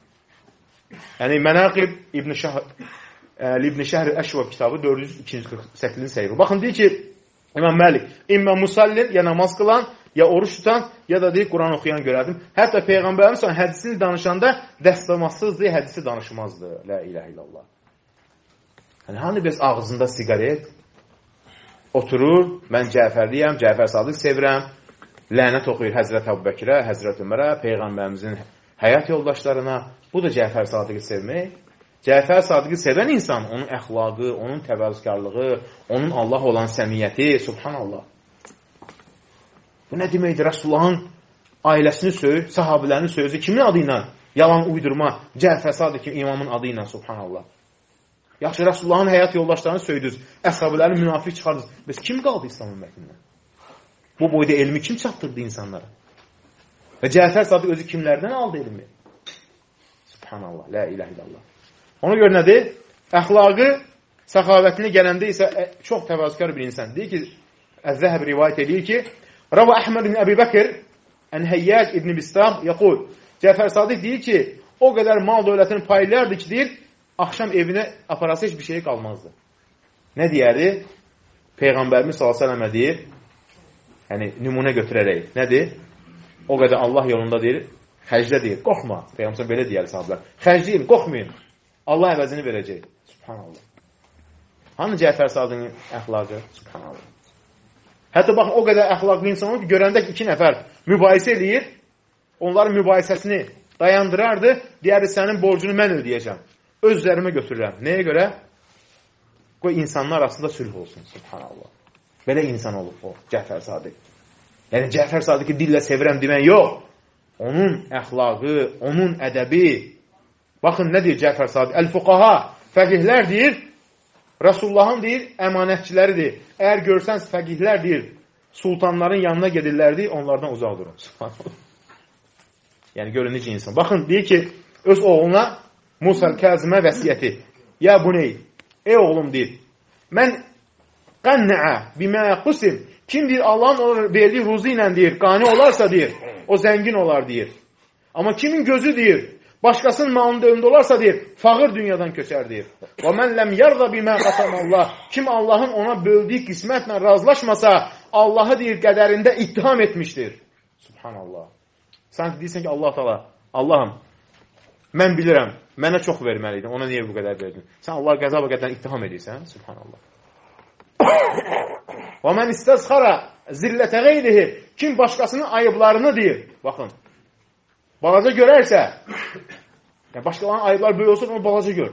Yəni, Mənaqib İbn-i Şah İbn-i Şəhr Əşvab kitabı dörd yüz qırx səkkizinci səhifə. Baxın, deyir ki, İmam Məlik, İmmə musallin, ya namaz qılan, ya oruç tutan, ya da deyir, Quran oxuyan görərdim. Hətta Peyğəmbərimiz hədisini danışanda dəstəmazsız deyə hədisi danışmazdı. La ilahe illallah. Yəni, hani biz ağzında sigaret oturur, mən Cəfərliyəm, Cəfər Sadiq sevirəm, lənət oxuyur Həzrət Əbubəkirə, Həzrət Ömərə, Peyğəmbərimizin həyat yoldaşlarına. Bu da Cəfər Sadiqi sevmək. Cəfər Sadiqi sevən insan, onun əxlaqı, onun təvəzzükarlığı, onun Allah olan səmiyyəti, subhanallah. Bu nə deməkdir? Resulullahın ailəsini söyür, sahabilərini söyür. Kimin adı ilə? Yalan uydurma. Cəfər Sadiqi imamın adı ilə, subhanallah. Yaxşı, Resulullahın həyat yoldaşlarını söydünüz, əshabilərini münafiq çıxardınız. Bəs kim qaldı İslam ümmətindən? Bu boyda elmi kim çatdırdı insanlara? Və Cəfər Sadiq özü kimlərdən aldı elmi? Subhanallah, la ilahe illallah. Ona görə nədir? Əxlaqı, səxavətini gələndə isə çox təvazökar bir insan. Deyir ki, Əz-Zəhəb rivayət edir ki, Rava Əhməd ibn Əbi Bəkir, Ən-Həyyəc ibn Bistam yəqul. Cəfər Sadiq deyir ki, o qədər mal dövlətini paylayardı ki, deyir, axşam evinə aparası heç bir şey qalmazdı. Nə deyərdi? Peyğəmbərimiz sallallahu əleyhi və səlləm deyir, yəni nümunə götürərək. Nədir? O qədər Allah yolunda deyir, xərclə deyir, qorxma. Peyğəmbər belə deyər sahabelər. Xərcləyin, qorxmayın. Allah əvəzini verəcək. Subhanallah. Hanı Cəfər Sadiqin əxlaqı? Subhanallah. Hətta bax, o qədər əxlaqlı insan olur ki, görəndə iki nəfər mübahisə eləyir, onların mübahisəsini dayandırardı, deyərdi, sənin borcunu mən ödəyəcəm. Öz üzərimə götürürəm. Nəyə görə? Qoy insanlar arasında sülh olsun. Subhanallah. Belə insan olub o, Cəfər Sadiq. Yəni, Cəfər Sadiqi dillə sevirəm demək yox. Onun əxlaqı, onun ədəbi. Baxın, nə deyir Cəfər Sadiq? Əl-fuqaha, fəqihlər deyir, Rasullahın deyir, əmanətçiləridir. Əgər görsəniz fəqihlər deyir, sultanların yanına gedirlərdi, onlardan uzaq durun. Yəni, görün necə insan. Baxın, deyir ki, öz oğluna Musa Kəzimə vəsiyyəti. Ya bu ney? Ey oğlum deyir, mən qənniə bimə qusim. Kim deyir, Allahın verdiyi ruzu ilə deyir, qani olarsa deyir, o zəngin olar deyir. Amma kimin gözü deyir, başqasının malında öndə olarsa deyir, fağır dünyadan köçər deyir. Və mən ləm yarda bimə qasamallah. Kim Allahın ona böldüyü qismətlə razılaşmasa, Allahı deyir, qədərində ittiham etmişdir. Subhanallah. Sən deyirsən ki, Allah təala, Allahım, mən bilirəm, mənə çox verməliydin, ona niyə bu qədər verdin? Sən Allah qəzaba qədər ittiham edirsən, subhanallah. Və mən istəzxara zillətə qeyrihi, kim başqasının ayıblarını deyir, baxın, balaca görərsə, yəni başqalarının ayıbları böyük olsa, onu balaca gör.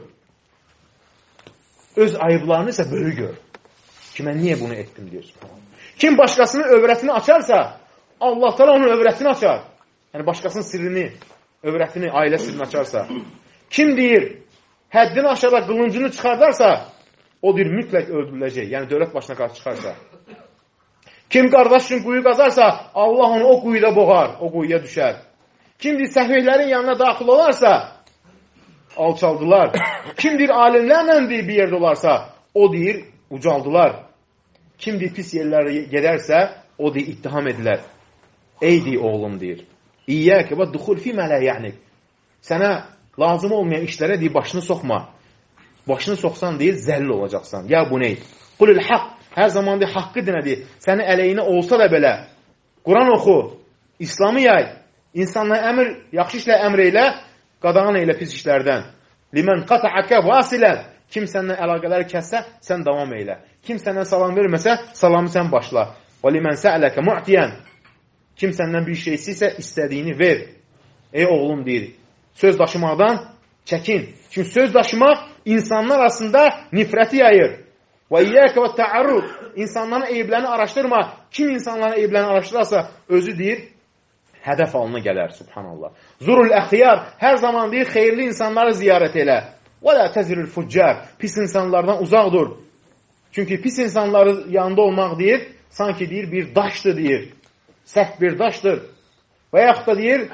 Öz ayıblarını isə böyük gör. Ki, mən niyə bunu etdim, deyir, subhanallah. Kim başqasının övrətini açarsa, Allah təala onun övrətini açar. Yəni, başqasının sirrini, övrətini, ailə sirrini açarsa. Kim deyir, həddini aşaraq qılıncını çıxardarsa, o deyir, mütləq öldürüləcək. Yəni, dövlət başına qarşı çıxarsa. Kim qardaş üçün quyu qazarsa, Allah onu o quyuda boğar, o quyuya düşər. Kim deyir, səfihlərin yanına daxil olarsa, alçaldılar. Kim deyir, alimlərlə deyir, bir yerdə olarsa, o deyir, ucaldılar. Kim deyir, pis yerlərə gedərsə, o deyir, ittiham edilər. Ey deyir, oğlum deyir. İyyəkə və duxul fi mələ yə'nik. Sənə lazım olmayan işlərə deyir, başını soxma. Başını soxsan deyir, zəlil olacaqsan. Ya bu ney? Qulil haqq. Hər zaman deyir, haqqı dinə deyir. Səni əleyhinə olsa da belə. Quran oxu. İslamı yay. İnsanlara əmr, yaxşı işlə əmr eylə, qadağan eylə pis işlərdən. Limən qata'əkə vasilən. Kim səndən əlaqələri kəssə, sən davam eylə. Kim səndən salam verməsə, salamı sən başla. Və limən sə'ləkə mu'tiyən. Kim səndən bir şey istəyirsə, istədiyini ver. Ey oğlum deyir, söz daşımaqdan çəkin. Çünki söz daşımaq insanlar arasında nifrəti yayır. Və iyyəkə və tə'arrud. İnsanların eyiblərini araşdırma. Kim insanların eyiblərini araşdırarsa, özü deyir, hədəf alına gələr. Subhanallah. Zurul əxiyar. Hər zaman deyir, xeyirli insanları ziyarət elə. Və lə təzirül fuccar. Pis insanlardan uzaq dur. Çünki pis insanların yanında olmaq deyir, sanki deyir, bir daşdır deyir. Sərt bir daşdır. Və yaxud da deyir,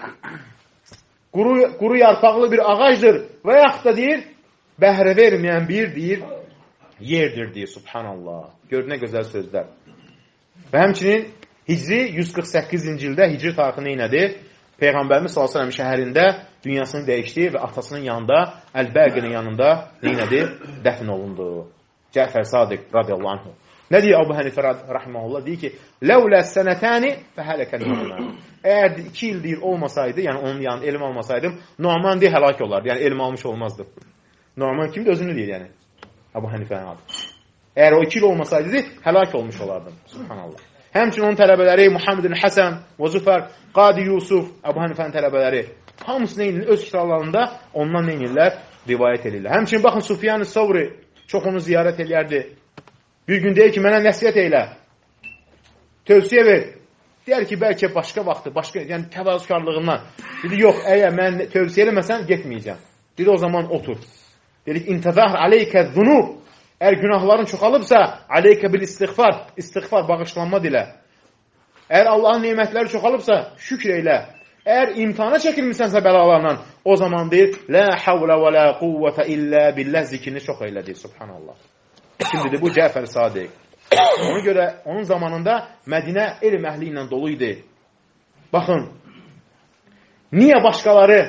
quru, quru yarpaqlı bir ağacdır. Və yaxud da deyir, bəhrə verməyən bir deyir, yerdir deyir. Subhanallah. Gör nə gözəl sözlər. Və həmçinin Hicri yüz qırx səkkizinci ildə Hicri tarixi neynədir? Peyğəmbərimiz sallallahu əleyhi və səlləm şəhərində dünyasını dəyişdi və atasının yanında, Əl-Bəqinin yanında neynədir? Dəfn olundu. Cəfər Sadiq radiyallahu anhu. Nə deyir Əbu Hənifə rahimehullah? Deyir ki, "Ləulə sənətəni fəhələkən Nu'man." Əgər iki il deyir olmasaydı, yəni onun yanında elm almasaydım, Nu'man deyir həlak olardı. Yəni elm almış olmazdı. Nu'man kimdir? Özünü deyir yəni. Əbu Hənifənin adı. Əgər o iki il olmasaydı, deyir, həlak olmuş olardım. Subhanallah. Həmçinin onun tələbələri Muhammedin Həsən və Züfər, Qadi Yusuf, Əbu Hənifənin tələbələri hamısı neynirlər? Öz kitablarında ondan neynirlər? Rivayət edirlər. Həmçinin baxın Sufyan-ı Savri çox onu ziyarət edərdi. Bir gün deyir ki, mənə nəsiyyət eylə. Tövsiyə ver. Deyər ki, bəlkə başqa vaxtı, başqa, yəni təvazükarlığından. Dedi, yox, əgər mən tövsiyə eləməsən, getməyəcəm. Dedi, o zaman otur. Dedik, intəzah aleykə zunub. Əgər günahların çoxalıbsa, aleykə bil istiğfar, istiğfar, bağışlanma dilə. Əgər Allahın nemətləri çoxalıbsa, şükr eylə. Əgər imtihana çəkilmişsənsə bəlalarla, o zaman deyir, la havlə və la quvvətə illə billəh zikrini çox eylə deyir, subhanallah. Şimdi bu Cəfər Sadiq. Ona görə onun zamanında Mədinə elm əhli ilə dolu idi. Baxın, niyə başqaları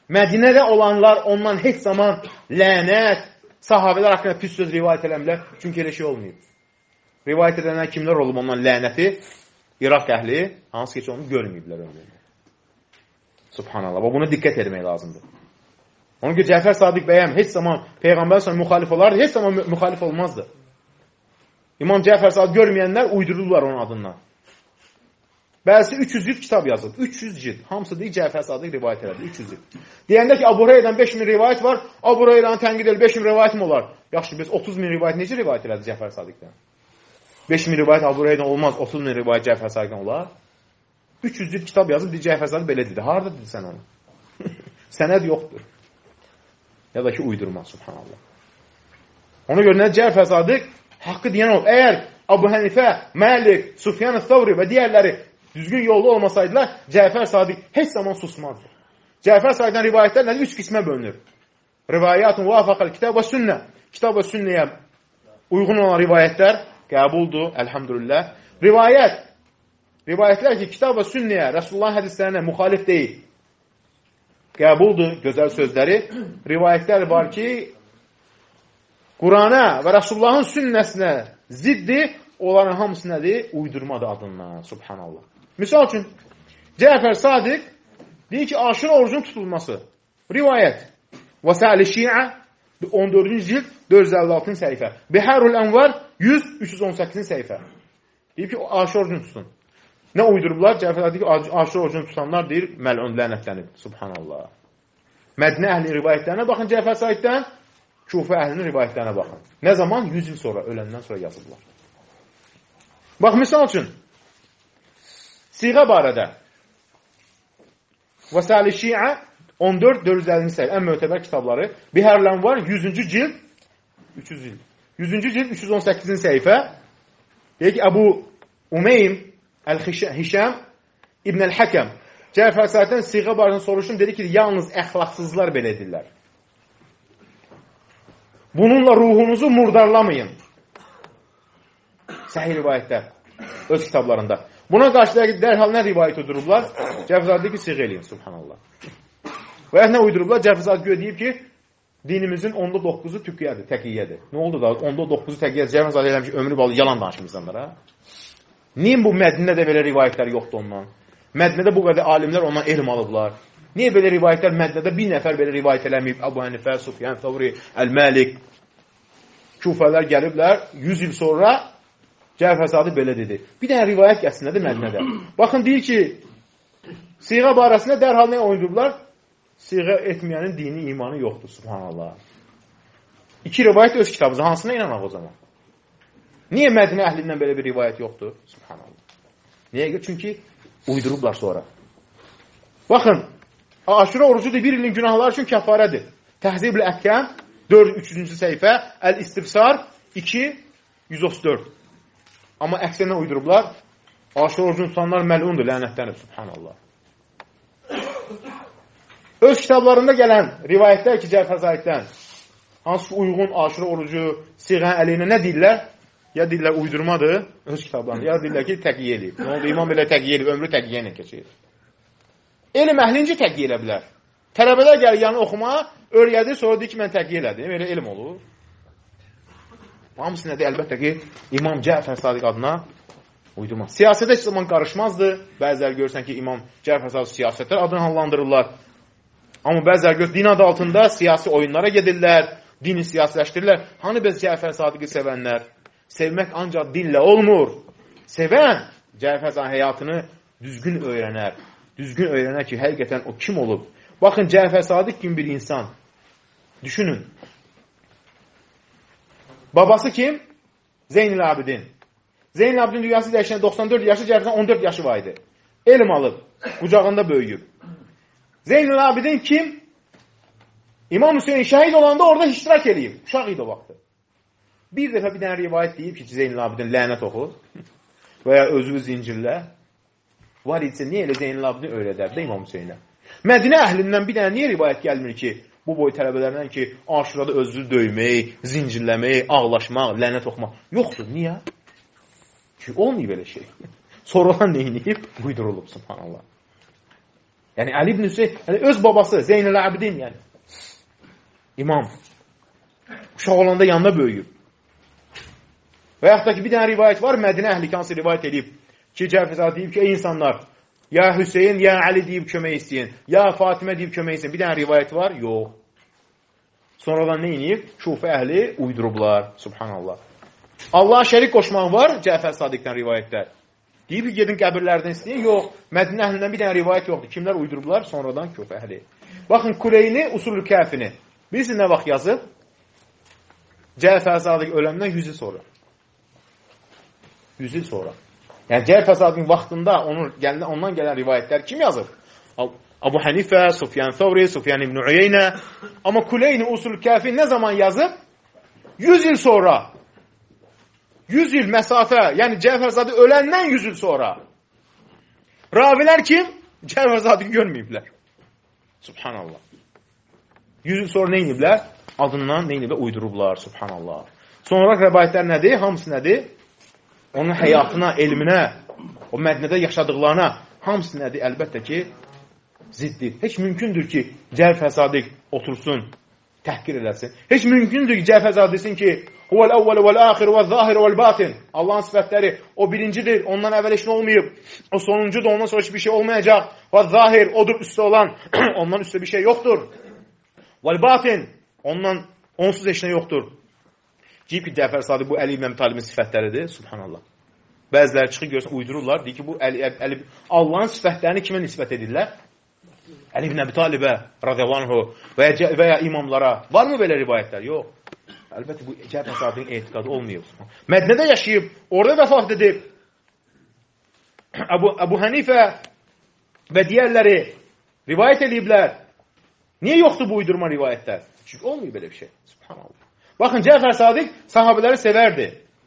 Mədinədə olanlar ondan heç zaman lənət, sahabələr haqqında pis söz rivayət eləmirlər. Çünki elə şey olmayıb. Rivayət edənlər kimlər olub ondan lənəti? İraq əhli, hansı ki, onu görməyiblər ömründə. Subhanallah. Və buna diqqət etmək lazımdır. Onun ki, Cəfər Sadiq bəyəm heç zaman Peyğəmbər sonra müxalif olardı, heç zaman müxalif olmazdı. İmam Cəfər Sadiq görməyənlər uydururlar onun adından. Bəzisi üç yüz cild kitab yazıb. üç yüz cild. Hamısı deyil Cəfər Sadiq rivayət elədi. üç yüz cild. Deyəndə ki, Abu Hureyradan beş min rivayət var. Abu Hureyranı tənqid edir, beş min rivayət mi olar? Yaxşı, biz otuz min rivayət necə rivayət elədi Cəfər Sadiqdən? beş min rivayət Abu Hureyradan olmaz, otuz min rivayət Cəfər Sadiqdən olar. üç yüz cild kitab yazıb, deyir Cəfər Sadiq belə dedi. Harada dedi sən onu? Sənəd yoxdur. Ya da ki, uydurma, subhanallah. Ona görə nə Cəfər Sadiq haqqı deyən olub. Əgər Abu Hənifə, Məlik, Sufyan Thawri və digərləri düzgün yolda olmasaydılar, Cəfər Sadiq heç zaman susmazdı. Cəfər Sadiqdən rivayətlər nədir? Üç qismə bölünür. Rivayətun vafaqal kitab və sünnə. Kitab və sünnəyə uyğun olan rivayətlər qəbuldur, əlhamdülillah. Rivayət, rivayətlər ki, kitab və sünnəyə, Rəsulullah hədislərinə müxalif deyil. Qəbuldur, gözəl sözləri. Rivayətlər var ki, Qurana və Rəsullahın sünnəsinə ziddir, onların hamısı nədir? Uydurmadır adından, subhanallah. Misal üçün, Cəfər Sadiq deyir ki, Aşura orucun tutulması. Rivayət. Vəsəli Şiə on dördüncü cild dörd yüz əlli altıncı səhifə. Biharul Ənvar yüz üç yüz on səkkizinci səhifə. Deyir ki, Aşura orucunu tutsun. Nə uydurublar? Cəfər Sadiq Aşura orucunu tutanlar deyir, məlun lənətlənib. Subhanallah. Mədinə əhlinin rivayətlərinə baxın Cəfər Sadiqdən, Kufə əhlinin rivayətlərinə baxın. Nə zaman? yüz il sonra, öləndən sonra yazıblar. Bax, misal üçün, siğə barədə Vəsəli Şiə on dörd dörd yüz əllinci səhifə, ən mötəbər kitabları. Bihərlən var, yüzüncü cild, üç yüz cild, yüzüncü cild, üç yüz on səkkizinci səhifə. Deyək ki, Əbu Umeym Əl-Hişəm İbn Əl-Həkəm Cəfər Sadiqdən siğə barəsində soruşdum, dedi ki, yalnız əxlaqsızlar belə edirlər. Bununla ruhunuzu murdarlamayın. Səhih rivayətlər öz kitablarında. Buna qarşı dərhal nə rivayət uydurublar? Cəfər Sadiq ki, siğə eləyin, subhanallah. Və nə uydurublar? Cəfər Sadiq deyib ki, dinimizin onda doqquzu tüqqiyyədir, təqiyyədir. Nə oldu da? onda doqquzu təqiyyədir. Cəfər Sadiq eləmiş, ömrü balı yalan danışım insanlara. Niyə bu Mədinədə belə rivayətlər yoxdur ondan? Mədinədə bu qədər alimlər ondan elm alıblar. Niyə belə rivayətlər Mədinədə bir nəfər belə rivayət eləməyib? Əbu Hənifə, Sufyan Thawri, Əl-Məlik, Kufələr gəliblər, yüz il sonra Cəfər Sadiq belə dedi. Bir dənə rivayət gəlsin, nədir Mədinədə? Baxın, deyir ki, siğə barəsində dərhal nə uydurublar? Siğə etməyənin dini, imanı yoxdur, subhanallah. İki rivayət öz kitabımızda, hansına inanaq o zaman? Niyə Mədinə əhlindən belə bir rivayət yoxdur? Subhanallah. Niyə? Çünki uydurublar sonra. Baxın, Aşura orucudur, bir ilin günahları üçün kəfarədir. Təhzib-ül Əhkəm, dörd üç yüzüncü səhifə, Əl-İstibsar, iki yüz otuz dörd. Amma əksərinə uydurublar, Aşura orucunu tutanlar məlundur, lənətlənib, subhanallah. Öz kitablarında gələn rivayətlər ki, Cəfər Sadiqdən, hansı uyğun Aşura orucu, siğən əleyhinə nə deyirlər? Ya deyirlər uydurmadır, öz kitablarında, ya deyirlər ki, təqiyyə edib. Nə oldu? İmam belə təqiyyə edib, ömrü təqiyyə ilə keçir. Elm əhlinci təqiyyə elə bilər. Tələbələr gəlir yanı oxuma, öyrədir, sonra deyir ki, mən təqiyyə elədim. Elə elm olur. Hamısı nədir? Əlbəttə ki, İmam Cəfər Sadiq adına uydurmaz. Siyasətə heç zaman qarışmazdı. Bəziləri görürsən ki, İmam Cəfər Sadiq siyasətlər adını hallandırırlar. Amma bəziləri görürsən, din adı altında siyasi oyunlara gedirlər, dini siyasiləşdirirlər. Hani biz Cəfər Sadiqi sevənlər? Sevmək ancaq dillə olmur. Sevən Cəfər Sadiq həyatını düzgün öyrənər. Düzgün öyrənər ki, həqiqətən o kim olub? Baxın, Cəfər Sadiq kimi bir insan. Düşünün. Babası kim? Zeynül Abidin. Zeynül Abidin dünyası dəyişən doxsan dörd yaşı, Cəfər on dörd yaşı var idi. Elm alıb, qucağında böyüyüb. Zeynül Abidin kim? İmam Hüseyin şəhid olanda orada iştirak edib. Uşaq idi o vaxtı. Bir dəfə bir dənə rivayət deyib ki, Zeynül Abidin lənət oxu və ya özü zincirlə. Var idisə, niyə elə Zeynül Abidin öyrədər də İmam Hüseyinə? Mədinə əhlindən bir dənə niyə rivayət gəlmir ki, bu boy tələbələrindən ki, Aşurada özünü döymək, zincirləmək, ağlaşmaq, lənət oxumaq. Yoxdur, niyə? Çünki olmayıb elə şey. Sonradan neyiniyib? Uydurulub, subhanallah. Yəni Əli ibn Hüseyn, yəni öz babası Zeynəl Abidin, yəni imam. Uşaq olanda yanında böyüyüb. Və yaxud da ki, bir dənə rivayət var, Mədinə əhli hansı rivayət edib ki, Cəfər deyib ki, ey insanlar, ya Hüseyin, ya Əli deyib kömək istəyin, ya Fatimə deyib kömək istəyin. Bir dənə rivayət var, yox. Sonradan nə inib? Şufə əhli uydurublar, subhanallah. Allaha şərik qoşmaq var, Cəfər Sadiqdən rivayətlər. Deyib ki, gedin qəbirlərdən istəyin, yox. Mədinə əhlindən bir dənə rivayət yoxdur. Kimlər uydurublar? Sonradan Küfə əhli. Baxın, Kuleyni, Usulü Kəfini. Bilirsiniz nə vaxt yazıb? Cəfər Sadiq öləndən yüz il sonra. yüz il sonra. Yəni, Cəfər Sadiqin vaxtında onun, ondan gələn rivayətlər kim yazıb? Abu Hanifə, Sufyan Thawri, Sufyan ibn Uyeynə. Amma Kuleyni, Usulü Kəfi nə zaman yazıb? yüz il sonra. yüz il məsafə, yəni Cəfər Sadiq öləndən yüz il sonra. Ravilər kim? Cəfər Sadiqi görməyiblər. Subhanallah. yüz il sonra nə iniblər? Adından nə iniblər? Uydurublar. Subhanallah. Sonra rəvayətlər nədir? Hamısı nədir? Onun həyatına, elminə, o Mədinədə yaşadıqlarına hamısı nədir? Əlbəttə ki, ziddir. Heç mümkündür ki, Cəfər Sadiq otursun, təhqir eləsin. Heç mümkündür ki, Cəfər Sadiq desin ki, huvəl əvvəl vəl əxir vəl zahir vəl batin. Allahın sifətləri, o birincidir, ondan əvvəl heç nə olmayıb. O sonuncudur, ondan sonra hiçbir şey olmayacaq. Vəl zahir, odur üstə olan, ondan üstə bir şey yoxdur. Vəl batin, ondan onsuz heç nə yoxdur. Deyib ki, Cəfər Sadiq bu Əli ibn Əbi Talibin sifətləridir. Subhanallah. Bəziləri çıxıb görsən, uydururlar. Deyir ki, bu Əli, Əli, Allahın sifətlərini kimə nisbət edirlər? Əli ibn Əbi Talibə, radiyallahu anhu, və ya, və ya imamlara. Varmı belə rivayətlər? Yox. Əlbəttə, bu Cəfər Sadiqin etiqadı olmuyor. Mədinədə yaşayıb, orada vəfat edib. Əbu, Əbu Hənifə və digərləri rivayət ediblər. Niyə yoxdur bu uydurma rivayətlər? Çünki olmuyor belə bir şey. Subhanallah. Baxın, Cəfər Sadiq sahabələri sevərdi.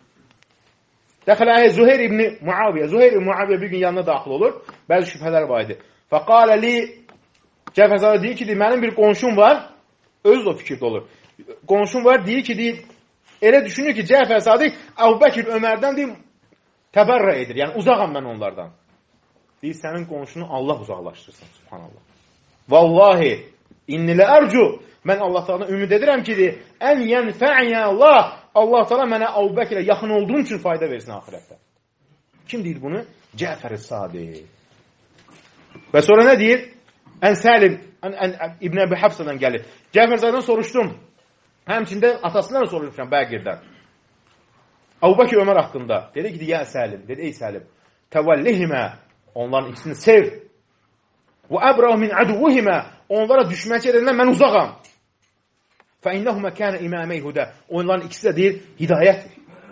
Dəxələ Zuheyr ibn Muaviyə. Zuheyr ibn Muaviyə bir gün yanına daxil olur. Bəzi şübhələr var idi. Fəqalə li, Cəfər Sadiq deyir ki, mənim bir qonşum var. Özü də fikirdə olur. Qonşum var, deyir ki, deyir, elə düşünür ki, Cəfər Sadiq Əbu Bəkir Ömərdən deyir, təbərrə edir. Yəni, uzağam mən onlardan. Deyir, sənin qonşunu Allah uzaqlaşdırsın. Subhanallah. Vallahi, innilə ərcu. Mən Allah Taala'dan ümid edirəm ki, deyir, ən yənfə'yə Allah, Allah Taala mənə Əbu Bəkirə yaxın olduğum üçün fayda versin axirətdə. Kim deyir bunu? Cəfər Sadiq. Və sonra nə deyir? Ən Səlim, ən, ən, İbn Əbi Hafsadan gəlir. Cəfər Sadiqdən soruşdum. Həmçində atasından da soruşmuşam Bəqirdən. Əbu Bəkir Ömər haqqında. Dedi ki, ya Səlim, dedi, ey Səlim, təvəllihimə, onların ikisini sev. Və əbrəh min əduvihimə, onlara düşmənçi edəndən mən uzağam. فَاِنَّهُمَ كَانَ اِمَامَيْ هُدَى. Onların ikisi də deyir, hidayət.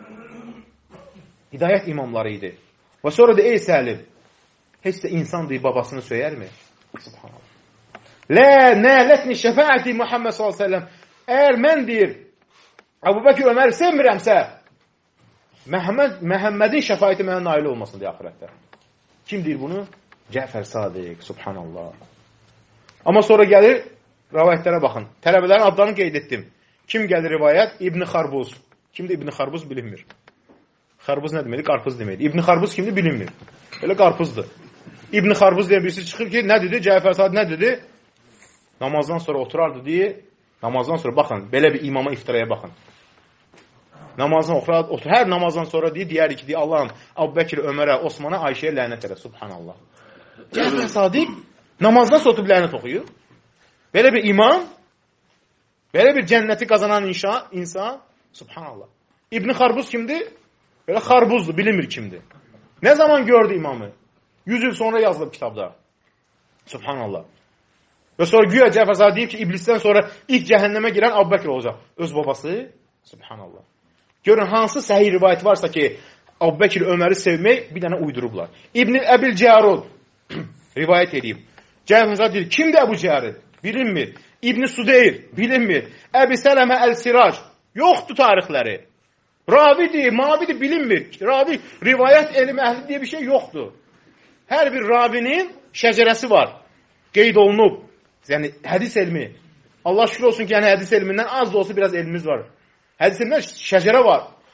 Hidayət imamları idi. Və sonra da, ey Səlim, heç də insan deyir, babasını söyərmi? Subhanallah. Lə nələtni şəfəəti Muhammed sallallahu aleyhi ve sellem. Əgər mən deyir, Əbu Bəkir Öməri sevmirəmsə, Məhəmməd, Məhəmmədin şəfayəti mənə nail olmasın deyə axirətdə. Kim deyir bunu? Cəfər Sadiq. Subhanallah. Amma sonra gəlir, rivayətlərə baxın. Tələbələrin adlarını qeyd etdim. Kim gəlir rivayət? İbn Xarbuz. Kimdir İbn Xarbuz bilinmir. Xarbuz nə deməkdir? Qarpız deməkdir. İbn Xarbuz kimdir? Bilinmir. Elə qarpızdır. İbn Xarbuz deyən birisi çıxır ki, nə dedi? Cəfər Sadiq nə dedi? Namazdan sonra oturardı deyə. Namazdan sonra baxın, belə bir imama iftiraya baxın. Namazdan oxurar, otur. Hər namazdan sonra deyir, deyər ki, deyir, Allahım, Əbu Bəkir, Ömərə, Osmana, Ayşəyə lənət elə. Subhanallah. Cəfər Sadiq namazdan sonra otub lənət oxuyur. Belə bir imam, belə bir cənnəti qazanan inşa, insan, subhanallah. İbn Xarbuz kimdir? Belə Xarbuzdur, bilinmir kimdir. Nə zaman gördü imamı? yüz il sonra yazılıb kitabda. Subhanallah. Və sonra güya Cəfər Sadiq deyib ki, iblisdən sonra ilk cəhənnəmə girən Əbu Bəkir olacaq. Öz babası, subhanallah. Görün, hansı səhih rivayət varsa ki, Əbu Bəkir Öməri sevmək, bir dənə uydurublar. İbn Əbil Cərud rivayət edib. Cəfər Sadiq deyir, kimdir Əbu Cərud? Bilinmir. İbn Sudeyr, bilinmir. Əbi Sələmə Əl-Sirac, yoxdur tarixləri. Ravidir, mavidir, bilinmir. Ravi, rivayət elmi əhli deyə bir şey yoxdur. Hər bir ravinin şəcərəsi var. Qeyd olunub. Yəni, hədis elmi. Allah şükür olsun ki, yəni hədis elmindən az da olsa biraz elmimiz var. Hədis elmindən şəcərə var.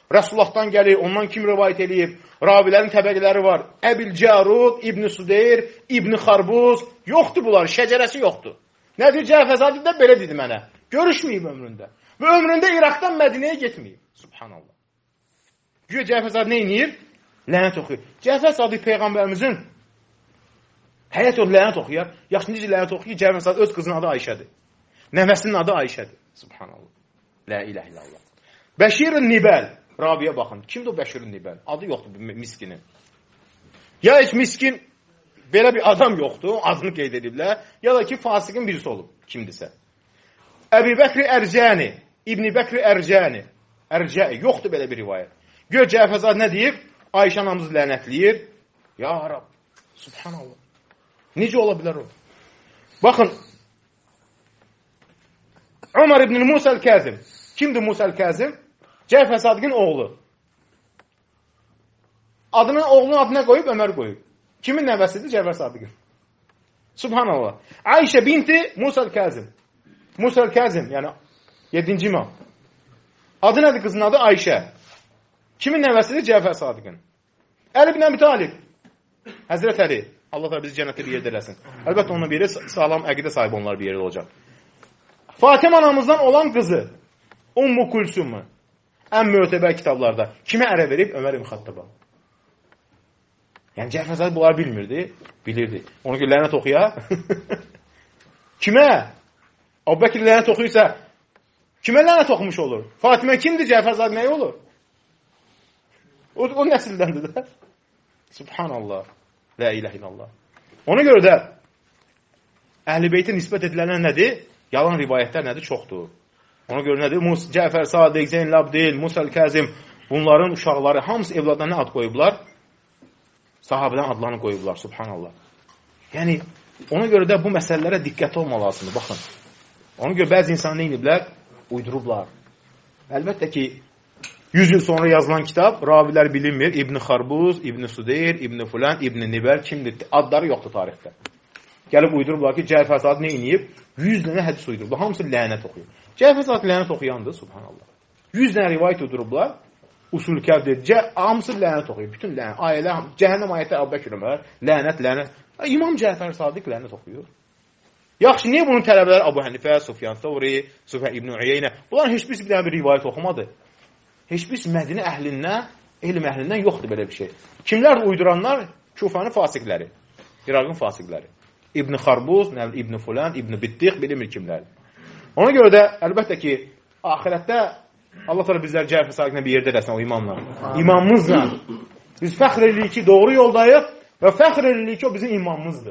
Rəsullahdan gəlir, ondan kim rivayət eləyib? Ravilərin təbəqələri var. Əbil Cərud, İbn Sudeyr, İbn Xarbuz, yoxdur bunlar, şəcərəsi yoxdur. Nədir? Cəfəzadi də belə dedi mənə. Görüşməyib ömründə. Və ömründə İraqdan Mədinəyə getməyib. Subhanallah. Güya Cəfəzadi nə edir? Lənət oxuyur. Cəfəzadi Peyğəmbərimizin həyat yolu lənət oxuyar. Yaxşı, necə lənət oxuyur? Cəfəzadi öz qızının adı Ayşədir. Nəvəsinin adı Ayşədir. Subhanallah. La ilahe illallah. Bəşir-i Nibəl. Rabiyə baxın. Kimdir o Bəşir-i Nibəl? Adı yoxdur miskinin. Ya heç miskin belə bir adam yoxdur, adını qeyd ediblər, ya da ki, fasiqin birisi olub, kimdirsə. Əbi Bəkri Ərcəni, İbn-i Bəkri Ərcəni, Ərcəni, yoxdur belə bir rivayət. Gör Cəfəzad nə deyib? Ayşə anamızı lənətləyir. Ya Rab, subhanallah. Necə ola bilər o? Baxın, Ömər ibn Musəl Kəzim. Kimdir Musəl Kəzim? Cəfər Sadiqin oğlu. Adını, oğlunun adına qoyub, Ömər qoyub. Kimin nəvəsidir? Cəfər Sadiqin. Subhanallah. Ayşə binti Musəl Kəzim. Musəl Kəzim, yəni yedinci imam. Adı nədir qızın adı? Ayşə. Kimin nəvəsidir? Cəfər Sadiqin. Əli ibn Əbi Talib. Həzrət Əli. Allah da bizi cənnətə bir yerdə eləsin. Əlbəttə onun biri sağlam əqidə sahibi onlar bir yerdə olacaq. Fatimə anamızdan olan qızı. Ummu Kulsummu. Ən mötəbər kitablarda. Kimə ərə verib? Ömər ibn Xattaba. Yəni Cəfər bunları bilmirdi. Bilirdi. Ona görə lənət oxuya. Kimə? Əbu Bəkir lənət oxuyursa kimə lənət oxumuş olur? Fatimə kimdir? Cəfər nəyə olur? O, o nəsildəndir də. Subhanallah. La ilahe illallah. Ona görə də Əhl-i Beytə nisbət edilənlər nədir? Yalan rivayətlər nədir? Çoxdur. Ona görə nədir? Mus Cəfər Sadiq, Zeynəl Abdil, Musəl Kəzim, bunların uşaqları hamısı evladlarına nə ad qoyublar? Sahabədən adlarını qoyublar. Subhanallah. Yəni, ona görə də bu məsələlərə diqqət olmaq lazımdır. Baxın. Ona görə bəzi insanlar nə ediblər? Uydurublar. Əlbəttə ki, yüz il sonra yazılan kitab, ravilər bilinmir. İbn Xarbuz, İbn Sudeyr, İbn Fulan, İbn Nibər kimdir? Adları yoxdur tarixdə. Gəlib uydurublar ki, Cəfər Sadiq nə iniyib? yüz dənə hədis uydurublar. Hamısı lənət oxuyur. Cəfər Sadiq lənət oxuyandır, subhanallah. yüz dənə rivayət uydurublar. Usul kəvdir. Hamısı lənət oxuyur. Bütün lənət. Ayələr, cəhənnəm ayətlər Əbu Bəkir Ömər. Lənət, lənət. İmam Cəfər Sadiq lənət oxuyur. Yaxşı, niyə bunun tələbələri Əbu Hənifə, Sufyan Thawri, Sufyan İbn Uyeynə? Bunların heç birisi bir dənə bir rivayət oxumadı. Heç birisi Mədinə əhlindən, elm əhlindən yoxdur belə bir şey. Kimlər uyduranlar? Kufanın fasiqləri. İraqın fasiqləri. İbn Xarbuz, İbn Fulan, İbn Bittiq, bilinmir kimlərdir. Ona görə də, əlbəttə ki, ahirətdə Allah təala bizlər Cəfər Sadiqlə bir yerdə eləsin o imamla. İmamımızla. Biz fəxr edirik ki, doğru yoldayıq və fəxr edirik ki, o bizim imamımızdır.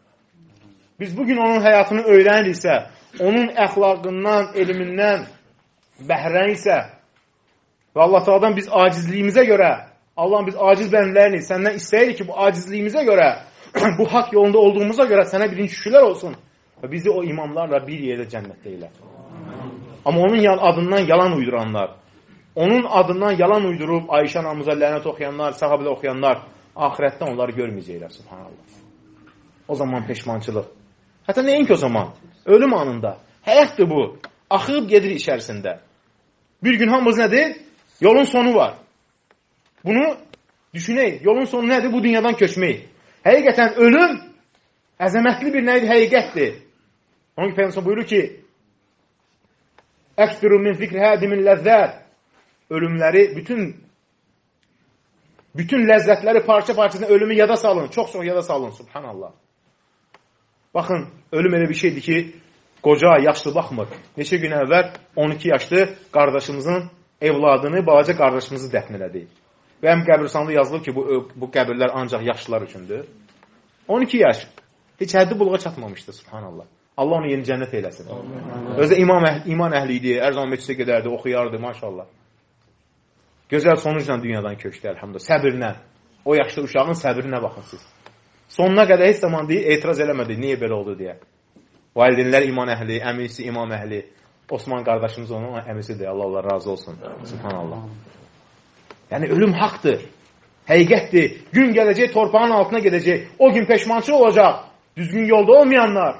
Biz bugün onun həyatını öyrəniriksə, onun əxlaqından, elmindən bəhrəniriksə və Allah təaladan biz acizliyimizə görə, Allah'ın biz aciz bənlərini səndən istəyirik ki, bu acizliyimizə görə, bu haqq yolunda olduğumuza görə sənə birinci şükürlər olsun və bizi o imamlarla bir yerdə cənnətdə elə. Amma onun adından yalan uyduranlar, onun adından yalan uydurub Ayşə anamıza lənət oxuyanlar, sahabələ oxuyanlar, ahirətdən onları görməyəcəklər, subhanallah. O zaman peşmançılıq. Hətta nəyin ki o zaman? Ölüm anında. Həyatdır bu. Axıb gedir içərisində. Bir gün hamımız nədir? Yolun sonu var. Bunu düşünək. Yolun sonu nədir? Bu dünyadan köçmək. Həqiqətən ölüm əzəmətli bir nədir? Həqiqətdir. Onun ki, Peyğəmbər buyurur ki, Əksbiru min zikri hədimin ləzzət. Ölümləri, bütün bütün ləzzətləri parça-parçasına ölümü yada salın. Çox-çox yada salın. Subhanallah. Baxın, ölüm elə bir şeydir ki, qoca, yaşlı baxmır. Neçə gün əvvəl on iki yaşlı qardaşımızın evladını, balaca qardaşımızı dəfn elədi. Və həm qəbirstanda yazılıb ki, bu, bu qəbirlər ancaq yaşlılar üçündür. on iki yaş. Heç həddi buluğa çatmamışdı, subhanallah. Allah onu yeni cənnət eyləsin. Özü iman, əhl iman əhli idi, hər zaman meclisə gedərdi, oxuyardı, maşallah. Gözəl sonucla dünyadan köçdü, əlhamdülillah. Səbirlə. O yaşlı uşağın səbrinə baxın siz. Sonuna qədər heç zaman deyil, etiraz eləmədi, niyə belə oldu deyə. Valideynlər iman əhli, əmisi imam əhli. Osman qardaşımız onun əmisidir, Allah Allah razı olsun. Subhanallah. Yəni ölüm haqdır, həqiqətdir. Gün gələcək, torpağın altına gedəcək. O gün peşmançı olacaq. Düzgün yolda olmayanlar.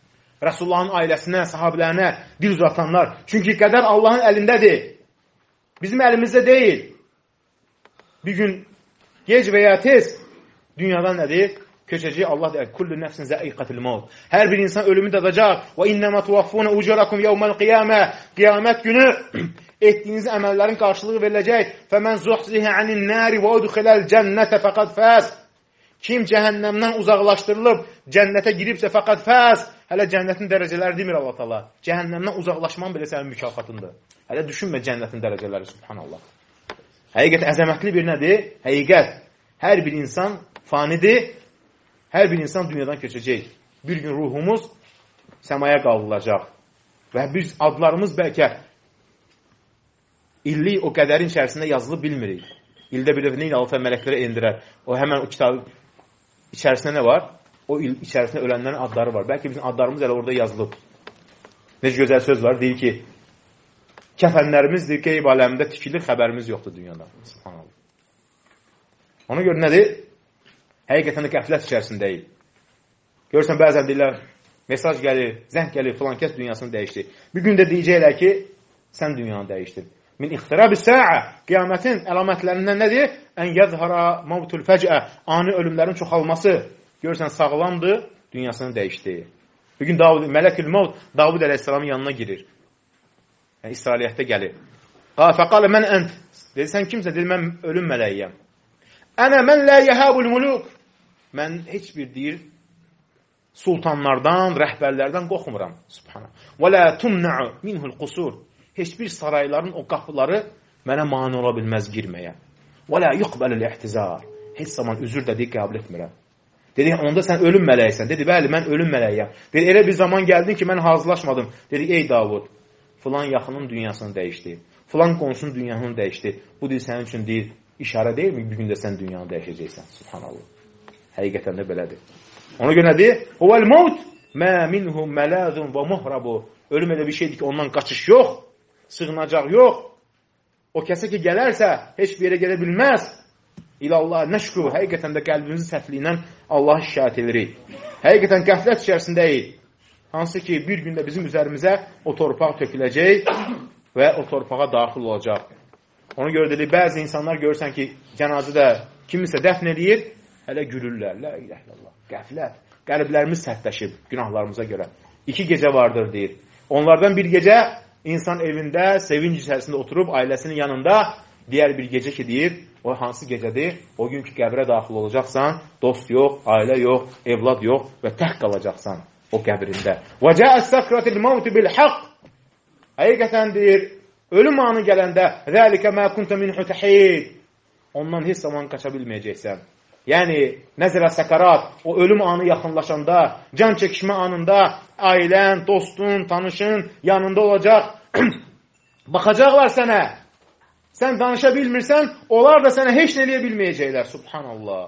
Rəsullahın ailəsinə, sahabilərinə dil uzatanlar. Çünki qədər Allahın əlindədir. Bizim əlimizdə deyil. Bir gün gec və ya tez dünyadan nədir? Köçəcək. Allah deyir, kullu nəfsin zəiqatil maut. Hər bir insan ölümü dadacaq. Və innəmə tuvaffuna ucurakum yevməl qiyamə. Qiyamət günü etdiyiniz əməllərin qarşılığı veriləcək. Fəmən zuhzihə anin nari və udxiləl cənnətə fəqad fəz. Kim cəhənnəmdən uzaqlaşdırılıb cənnətə giribsə fəqad fəz. Hələ cənnətin dərəcələri demir Allah Taala. Cəhənnəmdən uzaqlaşman belə sənin mükafatındır. Hələ düşünmə cənnətin dərəcələri, subhanallah. Həqiqət əzəmətli bir nədir? Həqiqət. Hər bir insan fanidir. Hər bir insan dünyadan köçəcək. Bir gün ruhumuz səmaya qaldırılacaq. Və biz adlarımız bəlkə illik o qədərin içərisində yazılıb bilmirik. İldə bir dəfə neyin altı mələklərə endirər. O həmən o kitabın içərisində nə var? O il içərisində ölənlərin adları var. Bəlkə bizim adlarımız elə orada yazılıb. Necə gözəl söz var. Deyir ki, kəfənlərimizdir, qeyb aləmində tikilir, xəbərimiz yoxdur dünyada. Subhanallah. Ona görə nədir? Həqiqətən də qəflət içərisindəyik. Görürsən, bəzən deyirlər, mesaj gəlir, zəng gəlir, filan kəs dünyasını dəyişdi. Bir gün də deyəcəklər ki, sən dünyanı dəyişdin. Min ixtirabis sa'a, qiyamətin əlamətlərindən nədir? Ən yəzhara mavtul fəcə, ani ölümlərin çoxalması. Görürsən, sağlamdır, dünyasını dəyişdi. Bir gün Davud, Mələkül Mavt Davud əleyhissalamın yanına girir. Yəni, İsrailiyyətdə gəlir. Fəqalə mən ənt. Dedi, sən kimsə? Dedi, mən ölüm mələyiyəm. Ənə mən lə yəhəbul muluk. Mən heç bir deyir, sultanlardan, rəhbərlərdən qorxmuram. Subhanallah. Və lə tumna'u minhul qusur. Heç bir sarayların o qapıları mənə mani ola bilməz girməyə. Və lə yuqbəlul ihtizar. Heç zaman üzür dedi, qəbul etmirəm. Dedi, onda sən ölüm mələysən. Dedi, bəli, mən ölüm mələyəm. Dedi, elə bir zaman gəldin ki, mən hazırlaşmadım. Dedi, ey Davud, filan yaxının dünyasını dəyişdi. Filan qonşunun dünyasını dəyişdi. Bu deyil, sənin üçün deyil, işarə deyilmi? Bir gün də sən dünyanı dəyişəcəksən. Subhanallah. Həqiqətən də belədir. Ona görə nədir? Huvəl maut mə minhum məlazun və muhrabu. Ölüm elə bir şeydir ki, ondan qaçış yox, sığınacaq yox. O kəsə ki, gələrsə, heç bir yerə gələ bilməz. İlallah nəşku. Həqiqətən də qəlbimizin səhvliyindən Allah'a şikayət edirik. Həqiqətən qəflət içərisindəyik. Hansı ki, bir gündə bizim üzərimizə o torpaq töküləcək və o torpağa daxil olacaq. Ona görə dedi, bəzi insanlar görürsən ki, cənazədə kimisə dəfn edir, hələ gülürlər. La ilahe illallah. Qəflət. Qəlblərimiz sərtləşib günahlarımıza görə. İki gecə vardır, deyir. Onlardan bir gecə insan evində, sevinç içərisində oturub, ailəsinin yanında, digər bir gecə ki, deyir, o hansı gecədir? O gün ki, qəbrə daxil olacaqsan, dost yox, ailə yox, evlad yox və tək qalacaqsan o qəbrində. Və cəəs səkratil mavti bil haqq. Həqiqətən deyir, ölüm anı gələndə zəlikə mə kunta minhu təhid. Ondan heç zaman qaça bilməyəcəksən. Yəni, nəzərə səkarat, o ölüm anı yaxınlaşanda, can çəkişmə anında ailən, dostun, tanışın yanında olacaq. Baxacaqlar sənə. Sən danışa bilmirsən, onlar da sənə heç nə eləyə bilməyəcəklər. Subhanallah.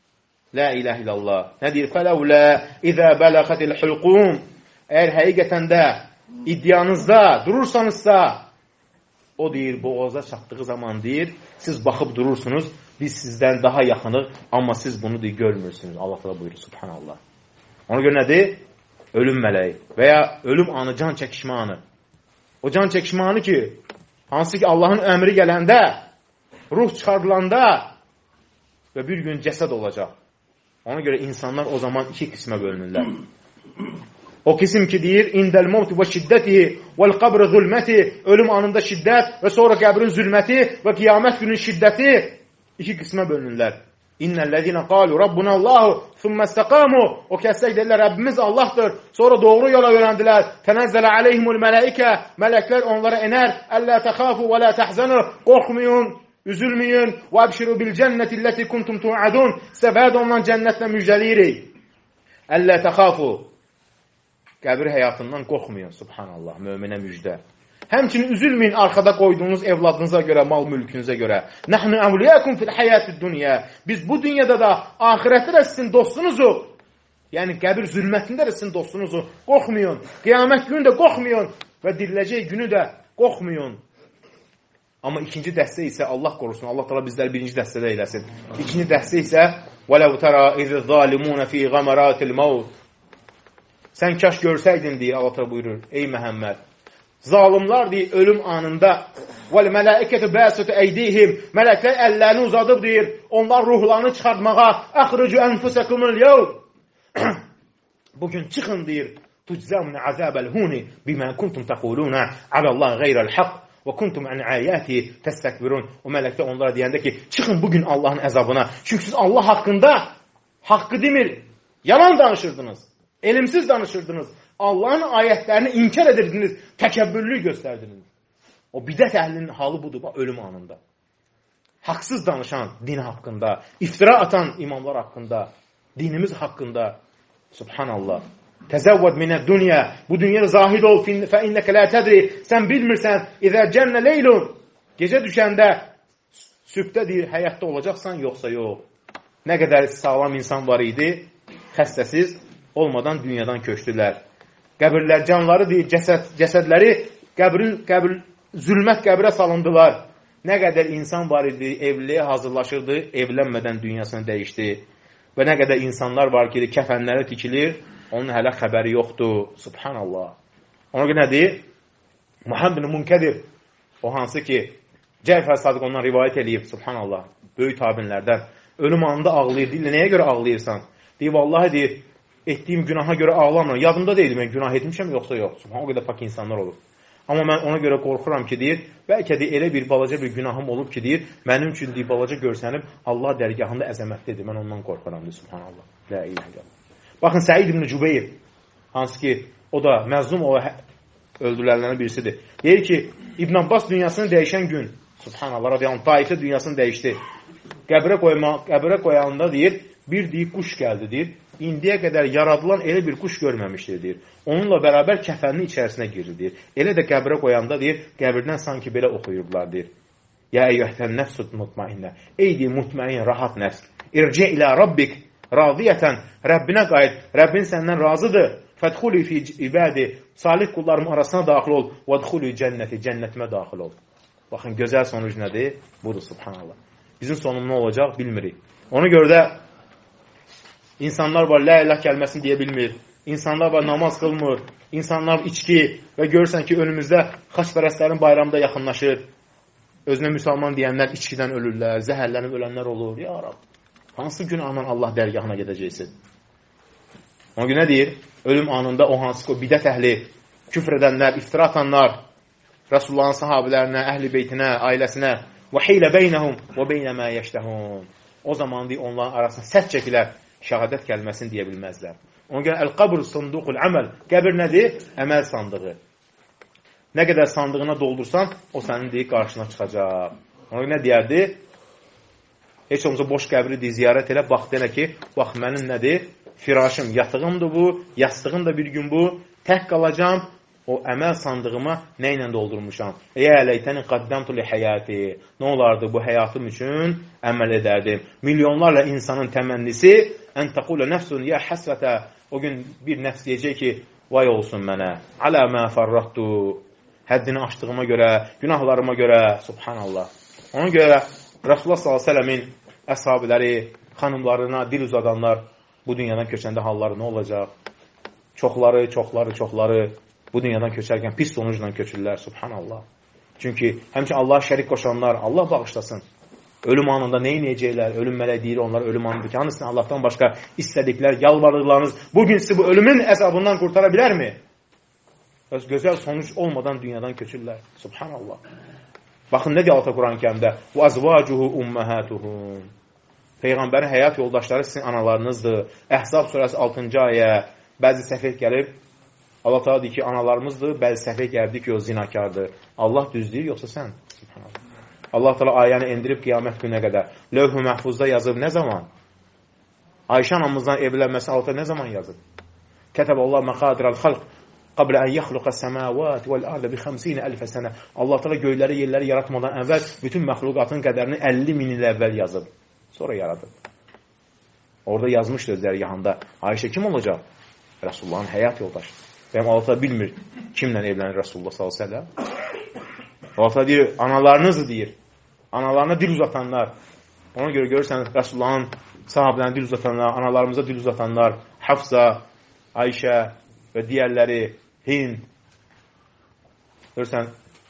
La ilahe illallah. Nə deyir? Fələvlə izə bələqətil hülqum. Əgər həqiqətən də iddianızda durursanızsa, o deyir, boğaza çatdığı zaman deyir, siz baxıb durursunuz, biz sizdən daha yaxınıq, amma siz bunu deyir, görmürsünüz. Allah da buyurur, subhanallah. Ona görə nədir? Ölüm mələyi və ya ölüm anı, can çəkişmə anı. O can çəkişmə anı ki, hansı ki Allahın əmri gələndə, ruh çıxardılanda və bir gün cəsəd olacaq. Ona görə insanlar o zaman iki qismə bölünürlər. O kisim ki deyir, indəl mavti və şiddəti vəl qabrə zülməti, ölüm anında şiddət və sonra qəbrin zülməti və qiyamət günün şiddəti iki qismə bölünürlər. İnnəl-ləzinə qalu Rabbuna Allahu thumma istaqamu. O kəslər deyirlər, Rəbbimiz Allahdır. Sonra doğru yola yönəndilər. Tənəzzələ aleyhimul mələikə. Mələklər onlara enər. Əllə təxafu və lə təhzənu. Qorxmayın, üzülməyin. Və əbşiru bil cənnəti illəti kuntum tu'adun. Sizə vəd olunan cənnətlə müjdəliyirik. Əllə təxafu. Qəbir həyatından qorxmayın. Subhanallah, möminə müjdə. Həmçinin üzülməyin arxada qoyduğunuz evladınıza görə, mal mülkünüzə görə. Nəhnu əvliyakum fil həyatid dunya. Biz bu dünyada da, axirətdə də sizin dostunuzuq. Yəni qəbir zülmətində də sizin dostunuzuq. Qorxmayın. Qiyamət günü də qorxmayın və diriləcək günü də qorxmayın. Amma ikinci dəstə isə Allah qorusun. Allah təala bizləri birinci dəstədə eləsin. İkinci dəstə isə وَلَوْ تَرَى إِذِ الظَّالِمُونَ فِي غَمَرَاتِ الْمَوْتِ. Sən kaş görsəydin deyə Allah təala buyurur. Ey Məhəmməd, Zalimlar deyir, ölüm anında. وَالْمَلَائِكَةُ بَاسُتُ اَيْدِيهِمْ Mələklər əllərini uzadıb deyir, onlar ruhlarını çıxartmağa اَخْرُجُ أَنْفُسَكُمُ الْيَوْمِ Bugün çıxın deyir, تُجْزَوْنَ عَذَابَ الْهُونِ بِمَا كُنْتُمْ تَقُولُونَ عَلَى اللّٰهِ غَيْرَ الْحَقِّ وَكُنْتُمْ عَنْ عَيَاتِهِ تَسْتَكْبِرُونَ O mələklər onlara deyəndə ki, çıxın bugün Allahın əzabına. Çünki siz Allah haqqında haqqı demir, yalan danışırdınız, elimsiz danışırdınız. Allahın ayətlərini inkar edirdiniz, təkəbbürlü göstərdiniz. O bidət əhlinin halı budur, bax, ölüm anında. Haqsız danışan din haqqında, iftira atan imamlar haqqında, dinimiz haqqında. Subhanallah. Təzəvvəd minə dünya. Bu dünyada zahid ol, fə innəkə lə tədri. Sən bilmirsən, İzə cənnə leylun. Gecə düşəndə, sübhdə deyir, həyatda olacaqsan, yoxsa yox. Nə qədər sağlam insan var idi, xəstəsiz olmadan dünyadan köçdülər. Qəbirlər, canları deyir, cəsəd, cəsədləri qəbrin, qəbir, zülmət qəbrə salındılar. Nə qədər insan var idi, evliliyə hazırlaşırdı, evlənmədən dünyasını dəyişdi. Və nə qədər insanlar var ki, kəfənləri tikilir, onun hələ xəbəri yoxdur. Subhanallah. Ona görə nədir? Muhammed bin Munkədir, o hansı ki, Cəfər Sadiq ondan rivayət eləyib, subhanallah, böyük tabinlərdən. Ölüm anında ağlayır. Deyir, nəyə görə ağlayırsan? Deyir, vallahi deyir, etdiyim günaha görə ağlamıram. Yadımda deyil, mən günah etmişəm, yoxsa yox. Subhanallah, o qədər pak insanlar olur. Amma mən ona görə qorxuram ki, deyir, bəlkə də elə bir balaca bir günahım olub ki, deyir, mənim üçün deyir, balaca görsənib, Allah dərgahında əzəmətlidir. Mən ondan qorxuram, deyir, subhanallah. La ilahe illallah. Baxın, Səid ibn Cübeyr, hansı ki, o da məzlum o öldürülənlərin birisidir. Deyir ki, İbn Abbas dünyasını dəyişən gün, subhanallah, radiyallahu, Taifdə dünyasını dəyişdi. Qəbrə, qoyma, qəbrə qoyanda, deyir, bir deyir, quş gəldi, deyir. İndiyə qədər yaradılan elə bir quş görməmişdir, deyir. Onunla bərabər kəfənin içərisinə girir, deyir. Elə də qəbrə qoyanda, deyir, qəbirdən sanki belə oxuyurdular, deyir. Ya eyyuhtən nəfsud mutmainnə. Ey, deyir, mutmain, rahat nəfs. İrci ilə Rabbik, radiyətən, Rəbbinə qayıt. Rəbbin səndən razıdır. Fədxuli fi ibədi, salih qullarım arasına daxil ol. Vədxuli cənnəti, cənnətimə daxil ol. Baxın, gözəl sonuc nədir? Budur, subhanallah. Bizim sonum nə olacaq, bilmirik. Ona görə də İnsanlar var, la ilah kəlməsini deyə bilmir. İnsanlar var, namaz qılmır. İnsanlar içki və görürsən ki, önümüzdə xaçpərəstlərin bayramda yaxınlaşır. Özünə müsəlman deyənlər içkidən ölürlər, zəhərlənib ölənlər olur. Ya Rab, hansı gün aman Allah dərgahına gedəcəksin? Ona görə nə deyir? Ölüm anında o hansı ki, o bidət əhli, küfr edənlər, iftira atanlar, Resulullahın sahabilərinə, əhl-i beytinə, ailəsinə və hilə beynəhum və beynə mə yəştəhun. O zaman deyir, onların arasına səs çəkilər. Şəhadət kəlməsini deyə bilməzlər. Ona görə əl-qabr sanduqul əməl. Qəbir nədir? Əməl sandığı. Nə qədər sandığına doldursan, o sənin deyib qarşına çıxacaq. Ona görə nə deyərdi? Heç olmasa boş qəbri deyir, ziyarət elə, bax denə ki, bax mənim nədir? Firashım, yatığımdır bu, yastığım da bir gün bu, tək qalacam, o əməl sandığıma nə ilə doldurmuşam? Eyə ləytəni qaddamtu li həyati. Nə olardı bu həyatım üçün əməl edərdim. Milyonlarla insanın təmənnisi ən təqulə nəfsun ya həsrətə. O gün bir nəfs deyəcək ki, vay olsun mənə. Alə mə farrattu. Həddini aşdığıma görə, günahlarıma görə, subhanallah. Ona görə Rasulullah sallallahu əleyhi və səlləmin əshabiləri, xanımlarına dil uzadanlar bu dünyadan köçəndə halları nə olacaq? Çoxları, çoxları, çoxları bu dünyadan köçərkən pis sonucla köçürlər, subhanallah. Çünki həmçin Allah şərik qoşanlar, Allah bağışlasın. Ölüm anında nə inəyəcəklər? Ölüm mələk deyir onlar ölüm anında ki, hanısını Allahdan başqa istədiklər, yalvardıqlarınız bugün sizi bu ölümün əzabından qurtara bilərmi? Öz gözəl sonuç olmadan dünyadan köçürlər, subhanallah. Baxın nə deyir Altı Quran-ı Kərimdə? وَأَزْوَاجُهُ أُمَّهَاتُهُمْ Peyğəmbərin həyat yoldaşları sizin analarınızdır. Əhzab surəsi altıncı ayə. Bəzi səfih gəlib, Allah Teala deyir ki, analarımızdır, bəzi səfih gəldi ki, o zinakardır. Allah düz deyir, yoxsa sən? Subhanallah. Allah Teala ayəni endirib qiyamət günə qədər. Lövh-ü məhfuzda yazıb nə zaman? Ayşə anamızdan evlənməsi altı nə zaman yazıb? Kətəbəllah məqadirəl xalq qablə ən yəxluqə səməvat vəl-ardə bi xəmsinə əlfə sənə. Allah Teala göyləri, yerləri yaratmadan əvvəl bütün məxluqatın qədərini əlli min il əvvəl yazıb. Sonra yaradıb. Orada yazmışdı öz dərgahında. Ayşə kim olacaq? Resulullahın həyat yoldaşı. Benim Allah bilmir kimlə evlənir Resulullah sallallahu aleyhi ve sellem. Allah deyir, analarınızdır deyir. Analarına dil uzatanlar. Ona görə görürsəniz Resulullahın sahabilərinə dil uzatanlar, analarımıza dil uzatanlar, Hafsa, Ayşə və digərləri, Hind. Görürsən,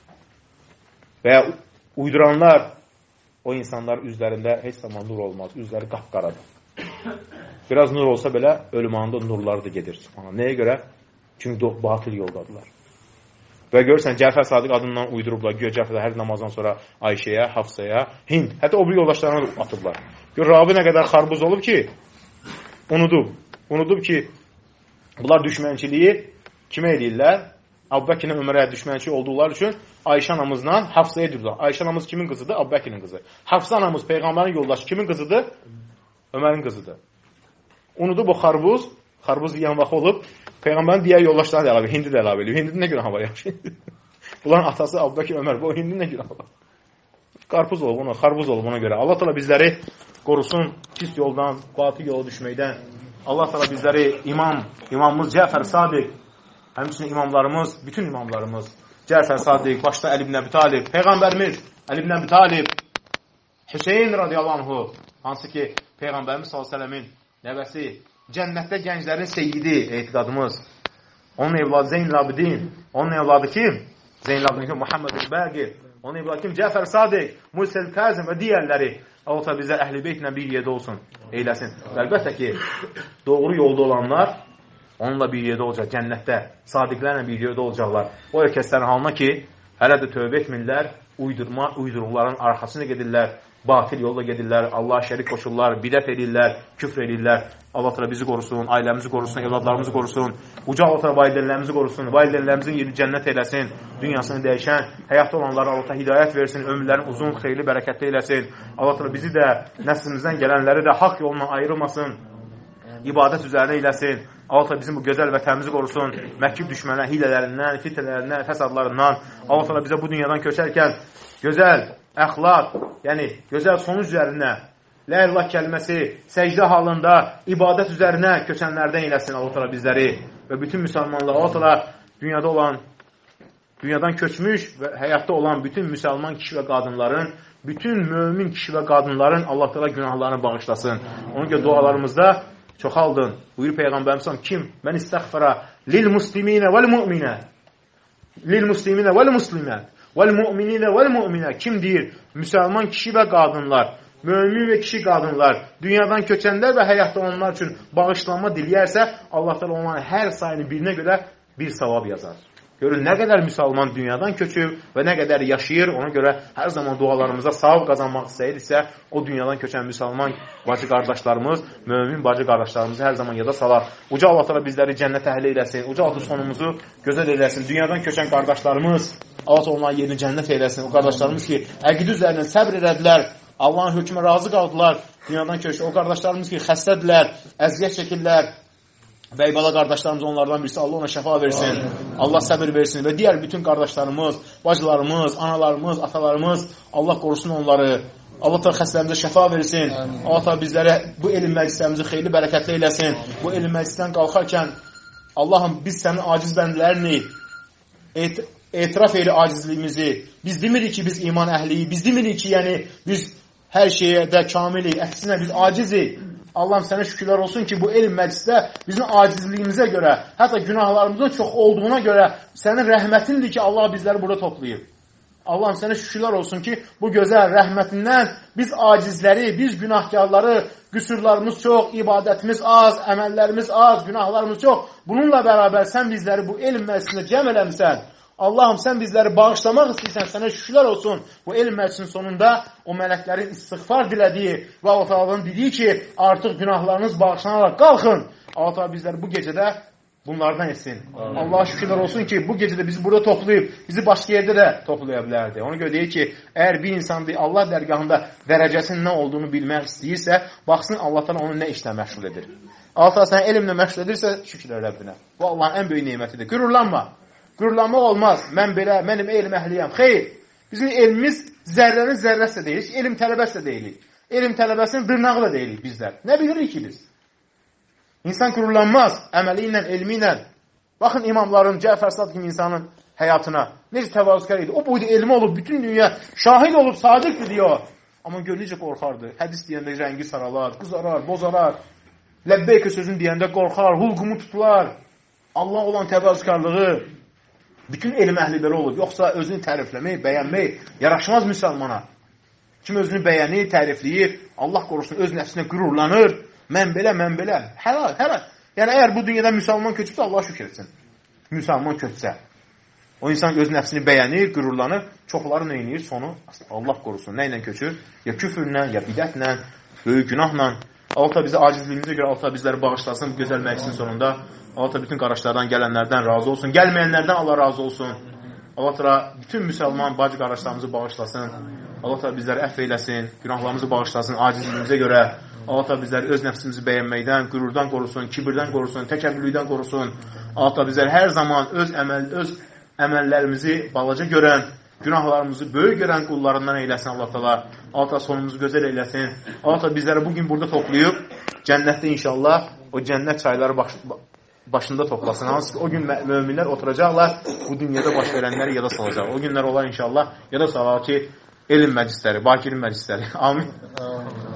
və ya uyduranlar, o insanlar üzlərində heç zaman nur olmaz. Üzləri qapqaradır. Biraz nur olsa belə ölüm anında nurları da gedir. Nəyə görə? Çünki batıl yoldadılar. Və görürsən, Cəfər Sadiq adından uydurublar. Gör Cəfər hər namazdan sonra Ayşəyə, Hafsaya, Hind, hətta o bir yoldaşlarına da atıblar. Gör, Rabi nə qədər xarbuz olub ki, unudub. Unudub ki, bunlar düşmənçiliyi kimə edirlər? Əbubəkrin Ömərə düşmənçi olduqları üçün Ayşə anamızla Hafsaya edirlər. Ayşə anamız kimin qızıdır? Əbubəkrin qızı. Hafsa anamız Peyğəmbərin yoldaşı kimin qızıdır? Ömərin qızıdır. Unudub o xarbuz, xarbuz yiyən vaxt olub, Peyğəmbərin digər yoldaşlarına da əlavə, Hindi də əlavə edir. Hindi nə günah var yaxşı? Bunların atası Əbubəkir Ömər, bu Hindi nə günah var? Qarpuz olub ona, xarbuz olub ona görə. Allah təala bizləri qorusun pis yoldan, batıl yola düşməkdən. Allah təala bizləri imam, imamımız Cəfər Sadiq, həmçinin imamlarımız, bütün imamlarımız, Cəfər Sadiq, başda Əli ibn Əbi Talib, Peyğəmbərimiz Əli ibn Əbi Talib, Hüseyin radiyallahu anhu, hansı ki Peyğəmbərimiz sallallahu əleyhi və səlləmin nəvəsi, cənnətdə gənclərin seyyidi etiqadımız, onun evladı Zeynəlabidin, onun evladı kim? Zeynəlabidin, Muhammed el-Bəqir, onun evladı kim? Cəfər Sadiq, Musa el-Kazim və digərləri. Allah bizə əhl-i beytlə bir yerdə olsun, eyləsin. Və əlbəttə ki, doğru yolda olanlar onunla bir yerdə olacaq, cənnətdə, sadiqlərlə bir yerdə olacaqlar. O erkəslərin halına ki, hələ də tövbə etmirlər, uydurma, uydurukların arxasına gedirlər, batil yolla gedirlər, Allah'a şərik qoşurlar, bidət edirlər, küfr edirlər. Allah təala bizi qorusun, ailəmizi qorusun, evladlarımızı qorusun, uca Allah təala valideynlərimizi qorusun, valideynlərimizin yeri cənnət eləsin, dünyasını dəyişən, həyatda olanlara Allah təala hidayət versin, ömürlərin uzun, xeyirli, bərəkətli eləsin. Allah təala bizi də, nəslimizdən gələnləri də haqq yolundan ayrılmasın, ibadət üzərində eləsin. Allah təala bizim bu gözəl vətənimizi qorusun, məhkib düşmənlərin hilələrindən, fitnələrindən, fəsadlarından. Allah təala bizə bu dünyadan köçərkən gözəl əxlaq, yəni gözəl sonuc üzərinə, la ilah kəlməsi, səcdə halında, ibadət üzərinə köçənlərdən eləsin Allah təala bizləri və bütün müsəlmanlar. Allah təala dünyada olan, dünyadan köçmüş və həyatda olan bütün müsəlman kişi və qadınların, bütün mömin kişi və qadınların Allah təala günahlarını bağışlasın. Ona görə dualarımızda çoxaldın. Buyur Peyğəmbərimiz kim? Mən istəğfara lil musliminə vəl mu'minə. Lil musliminə vəl muslimə. Vəl mu'mininə vəl mu'minə. Kim deyir? Müsəlman kişi və qadınlar, mömin və kişi qadınlar, dünyadan köçənlər və həyatda onlar üçün bağışlanma diləyərsə, Allah təala onların hər sayını birinə görə bir savab yazar. Görün, nə qədər müsəlman dünyadan köçüb və nə qədər yaşayır, ona görə hər zaman dualarımıza savab qazanmaq istəyirsə, o dünyadan köçən müsəlman bacı qardaşlarımız, mömin bacı qardaşlarımızı hər zaman yada salar. Uca Allah təala bizləri cənnət əhli eləsin, uca Allah sonumuzu gözəl eləsin. Dünyadan köçən qardaşlarımız, Allah onların yerini cənnət eləsin. O qardaşlarımız ki, əqidə üzərindən səbr elədilər, Allahın hökmünə razı qaldılar, dünyadan köçən o qardaşlarımız ki, xəstədirlər, əziyyət çəkirlər. Bəybala qardaşlarımız onlardan birisi, Allah ona şəfa versin, Allah səbir versin və digər bütün qardaşlarımız, bacılarımız, analarımız, atalarımız, Allah qorusun onları, Allah da xəstələrimizə şəfa versin, Allah da bizlərə bu elm məclislərimizi xeyli bərəkətli eləsin, bu elm məclisdən qalxarkən, Allahım biz sənin aciz bəndlərini et etiraf eyli acizliyimizi, biz demirik ki biz iman əhliyik, biz demirik ki yəni biz hər şeyə də kamilik, əksinə biz acizik. Allahım sənə şükürlər olsun ki, bu elm məclisdə bizim acizliyimizə görə, hətta günahlarımızın çox olduğuna görə sənin rəhmətindir ki, Allah bizləri burada toplayıb. Allahım sənə şükürlər olsun ki, bu gözəl rəhmətindən biz acizləri, biz günahkarları, qüsurlarımız çox, ibadətimiz az, əməllərimiz az, günahlarımız çox. Bununla bərabər sən bizləri bu elm məclisində cəm eləmişsən. Allahım sən bizləri bağışlamaq istəyirsən, sənə şükürlər olsun. Bu elm məclisinin sonunda o mələklərin istiğfar dilədiyi və Allah Taala'nın dediyi ki, artıq günahlarınız bağışlanaraq qalxın. Allah Taala bizləri bu gecədə bunlardan etsin. Allah'a şükürlər olsun ki, bu gecədə bizi burada toplayıb, bizi başqa yerdə də toplaya bilərdi. Ona görə deyir ki, əgər bir insan Allah dərgahında dərəcəsinin nə olduğunu bilmək istəyirsə, baxsın Allah Taala onu nə işlə məşğul edir. Allah Taala səni elmlə məşğul edirsə, şükürlər Rəbbinə. Bu Allahın ən böyük nemətidir. Qürurlanma. Qürurlanmaq olmaz. Mən belə, mənim elm əhliyəm. Xeyr, bizim elmimiz zərrənin zərrəsi də deyilik, elm tələbəsi də deyilik. Elm tələbəsinin dırnağı da deyilik bizlər. Nə bilirik ki biz? İnsan qürurlanmaz əməli ilə, elmi ilə. Baxın imamların, Cəfər Sadiq kimi insanın həyatına. Necə təvazükar idi. O boyda elmi olub, bütün dünya şahid olub, sadiqdir diyor. Amma gör necə qorxardı. Hədis deyəndə rəngi saralar, qızarar, bozarar. Ləbbeykə sözün deyəndə qorxar, hulqumu tutular. Allah olan təvazükarlığı. Bütün elm əhli belə olur. Yoxsa özünü tərifləmək, bəyənmək yaraşmaz müsəlmana. Kim özünü bəyənir, tərifləyir, Allah qorusun, öz nəfsinə qürurlanır. Mən belə, mən belə. Həlal, həlal. Yəni, əgər bu dünyada müsəlman köçübsə, Allah şükür etsin. Müsəlman köçsə. O insan öz nəfsini bəyənir, qürurlanır. Çoxları nə edir? Sonu, Allah qorusun, nə ilə köçür? Ya küfürlə, ya bidətlə, böyük günahla. Allah bizə acizliyimizə görə Allah bizləri bağışlasın bu gözəl məclisin sonunda. Allah bütün qardaşlardan, gələnlərdən razı olsun. Gəlməyənlərdən Allah razı olsun. Allah bütün müsəlman bacı qardaşlarımızı bağışlasın. Allah bizləri əfv eyləsin, günahlarımızı bağışlasın acizliyimizə görə. Allah bizləri öz nəfsimizi bəyənməkdən, qürurdan qorusun, kibirdən qorusun, təkəbbürlükdən qorusun. Allah bizləri hər zaman öz əməl, öz əməllərimizi balaca görən, günahlarımızı böyük görən qullarından eyləsin Allah təala. Allah sonumuzu gözəl eyləsin. Allah bizləri bugün burada toplayıb cənnətdə inşallah o cənnət çayları baş, başında toplasın. Hansı ki o gün möminlər oturacaqlar, bu dünyada baş verənləri yada salacaq. O günlər olar inşallah yada salacaq ki elm məclisləri, bakirin məclisləri. Amin.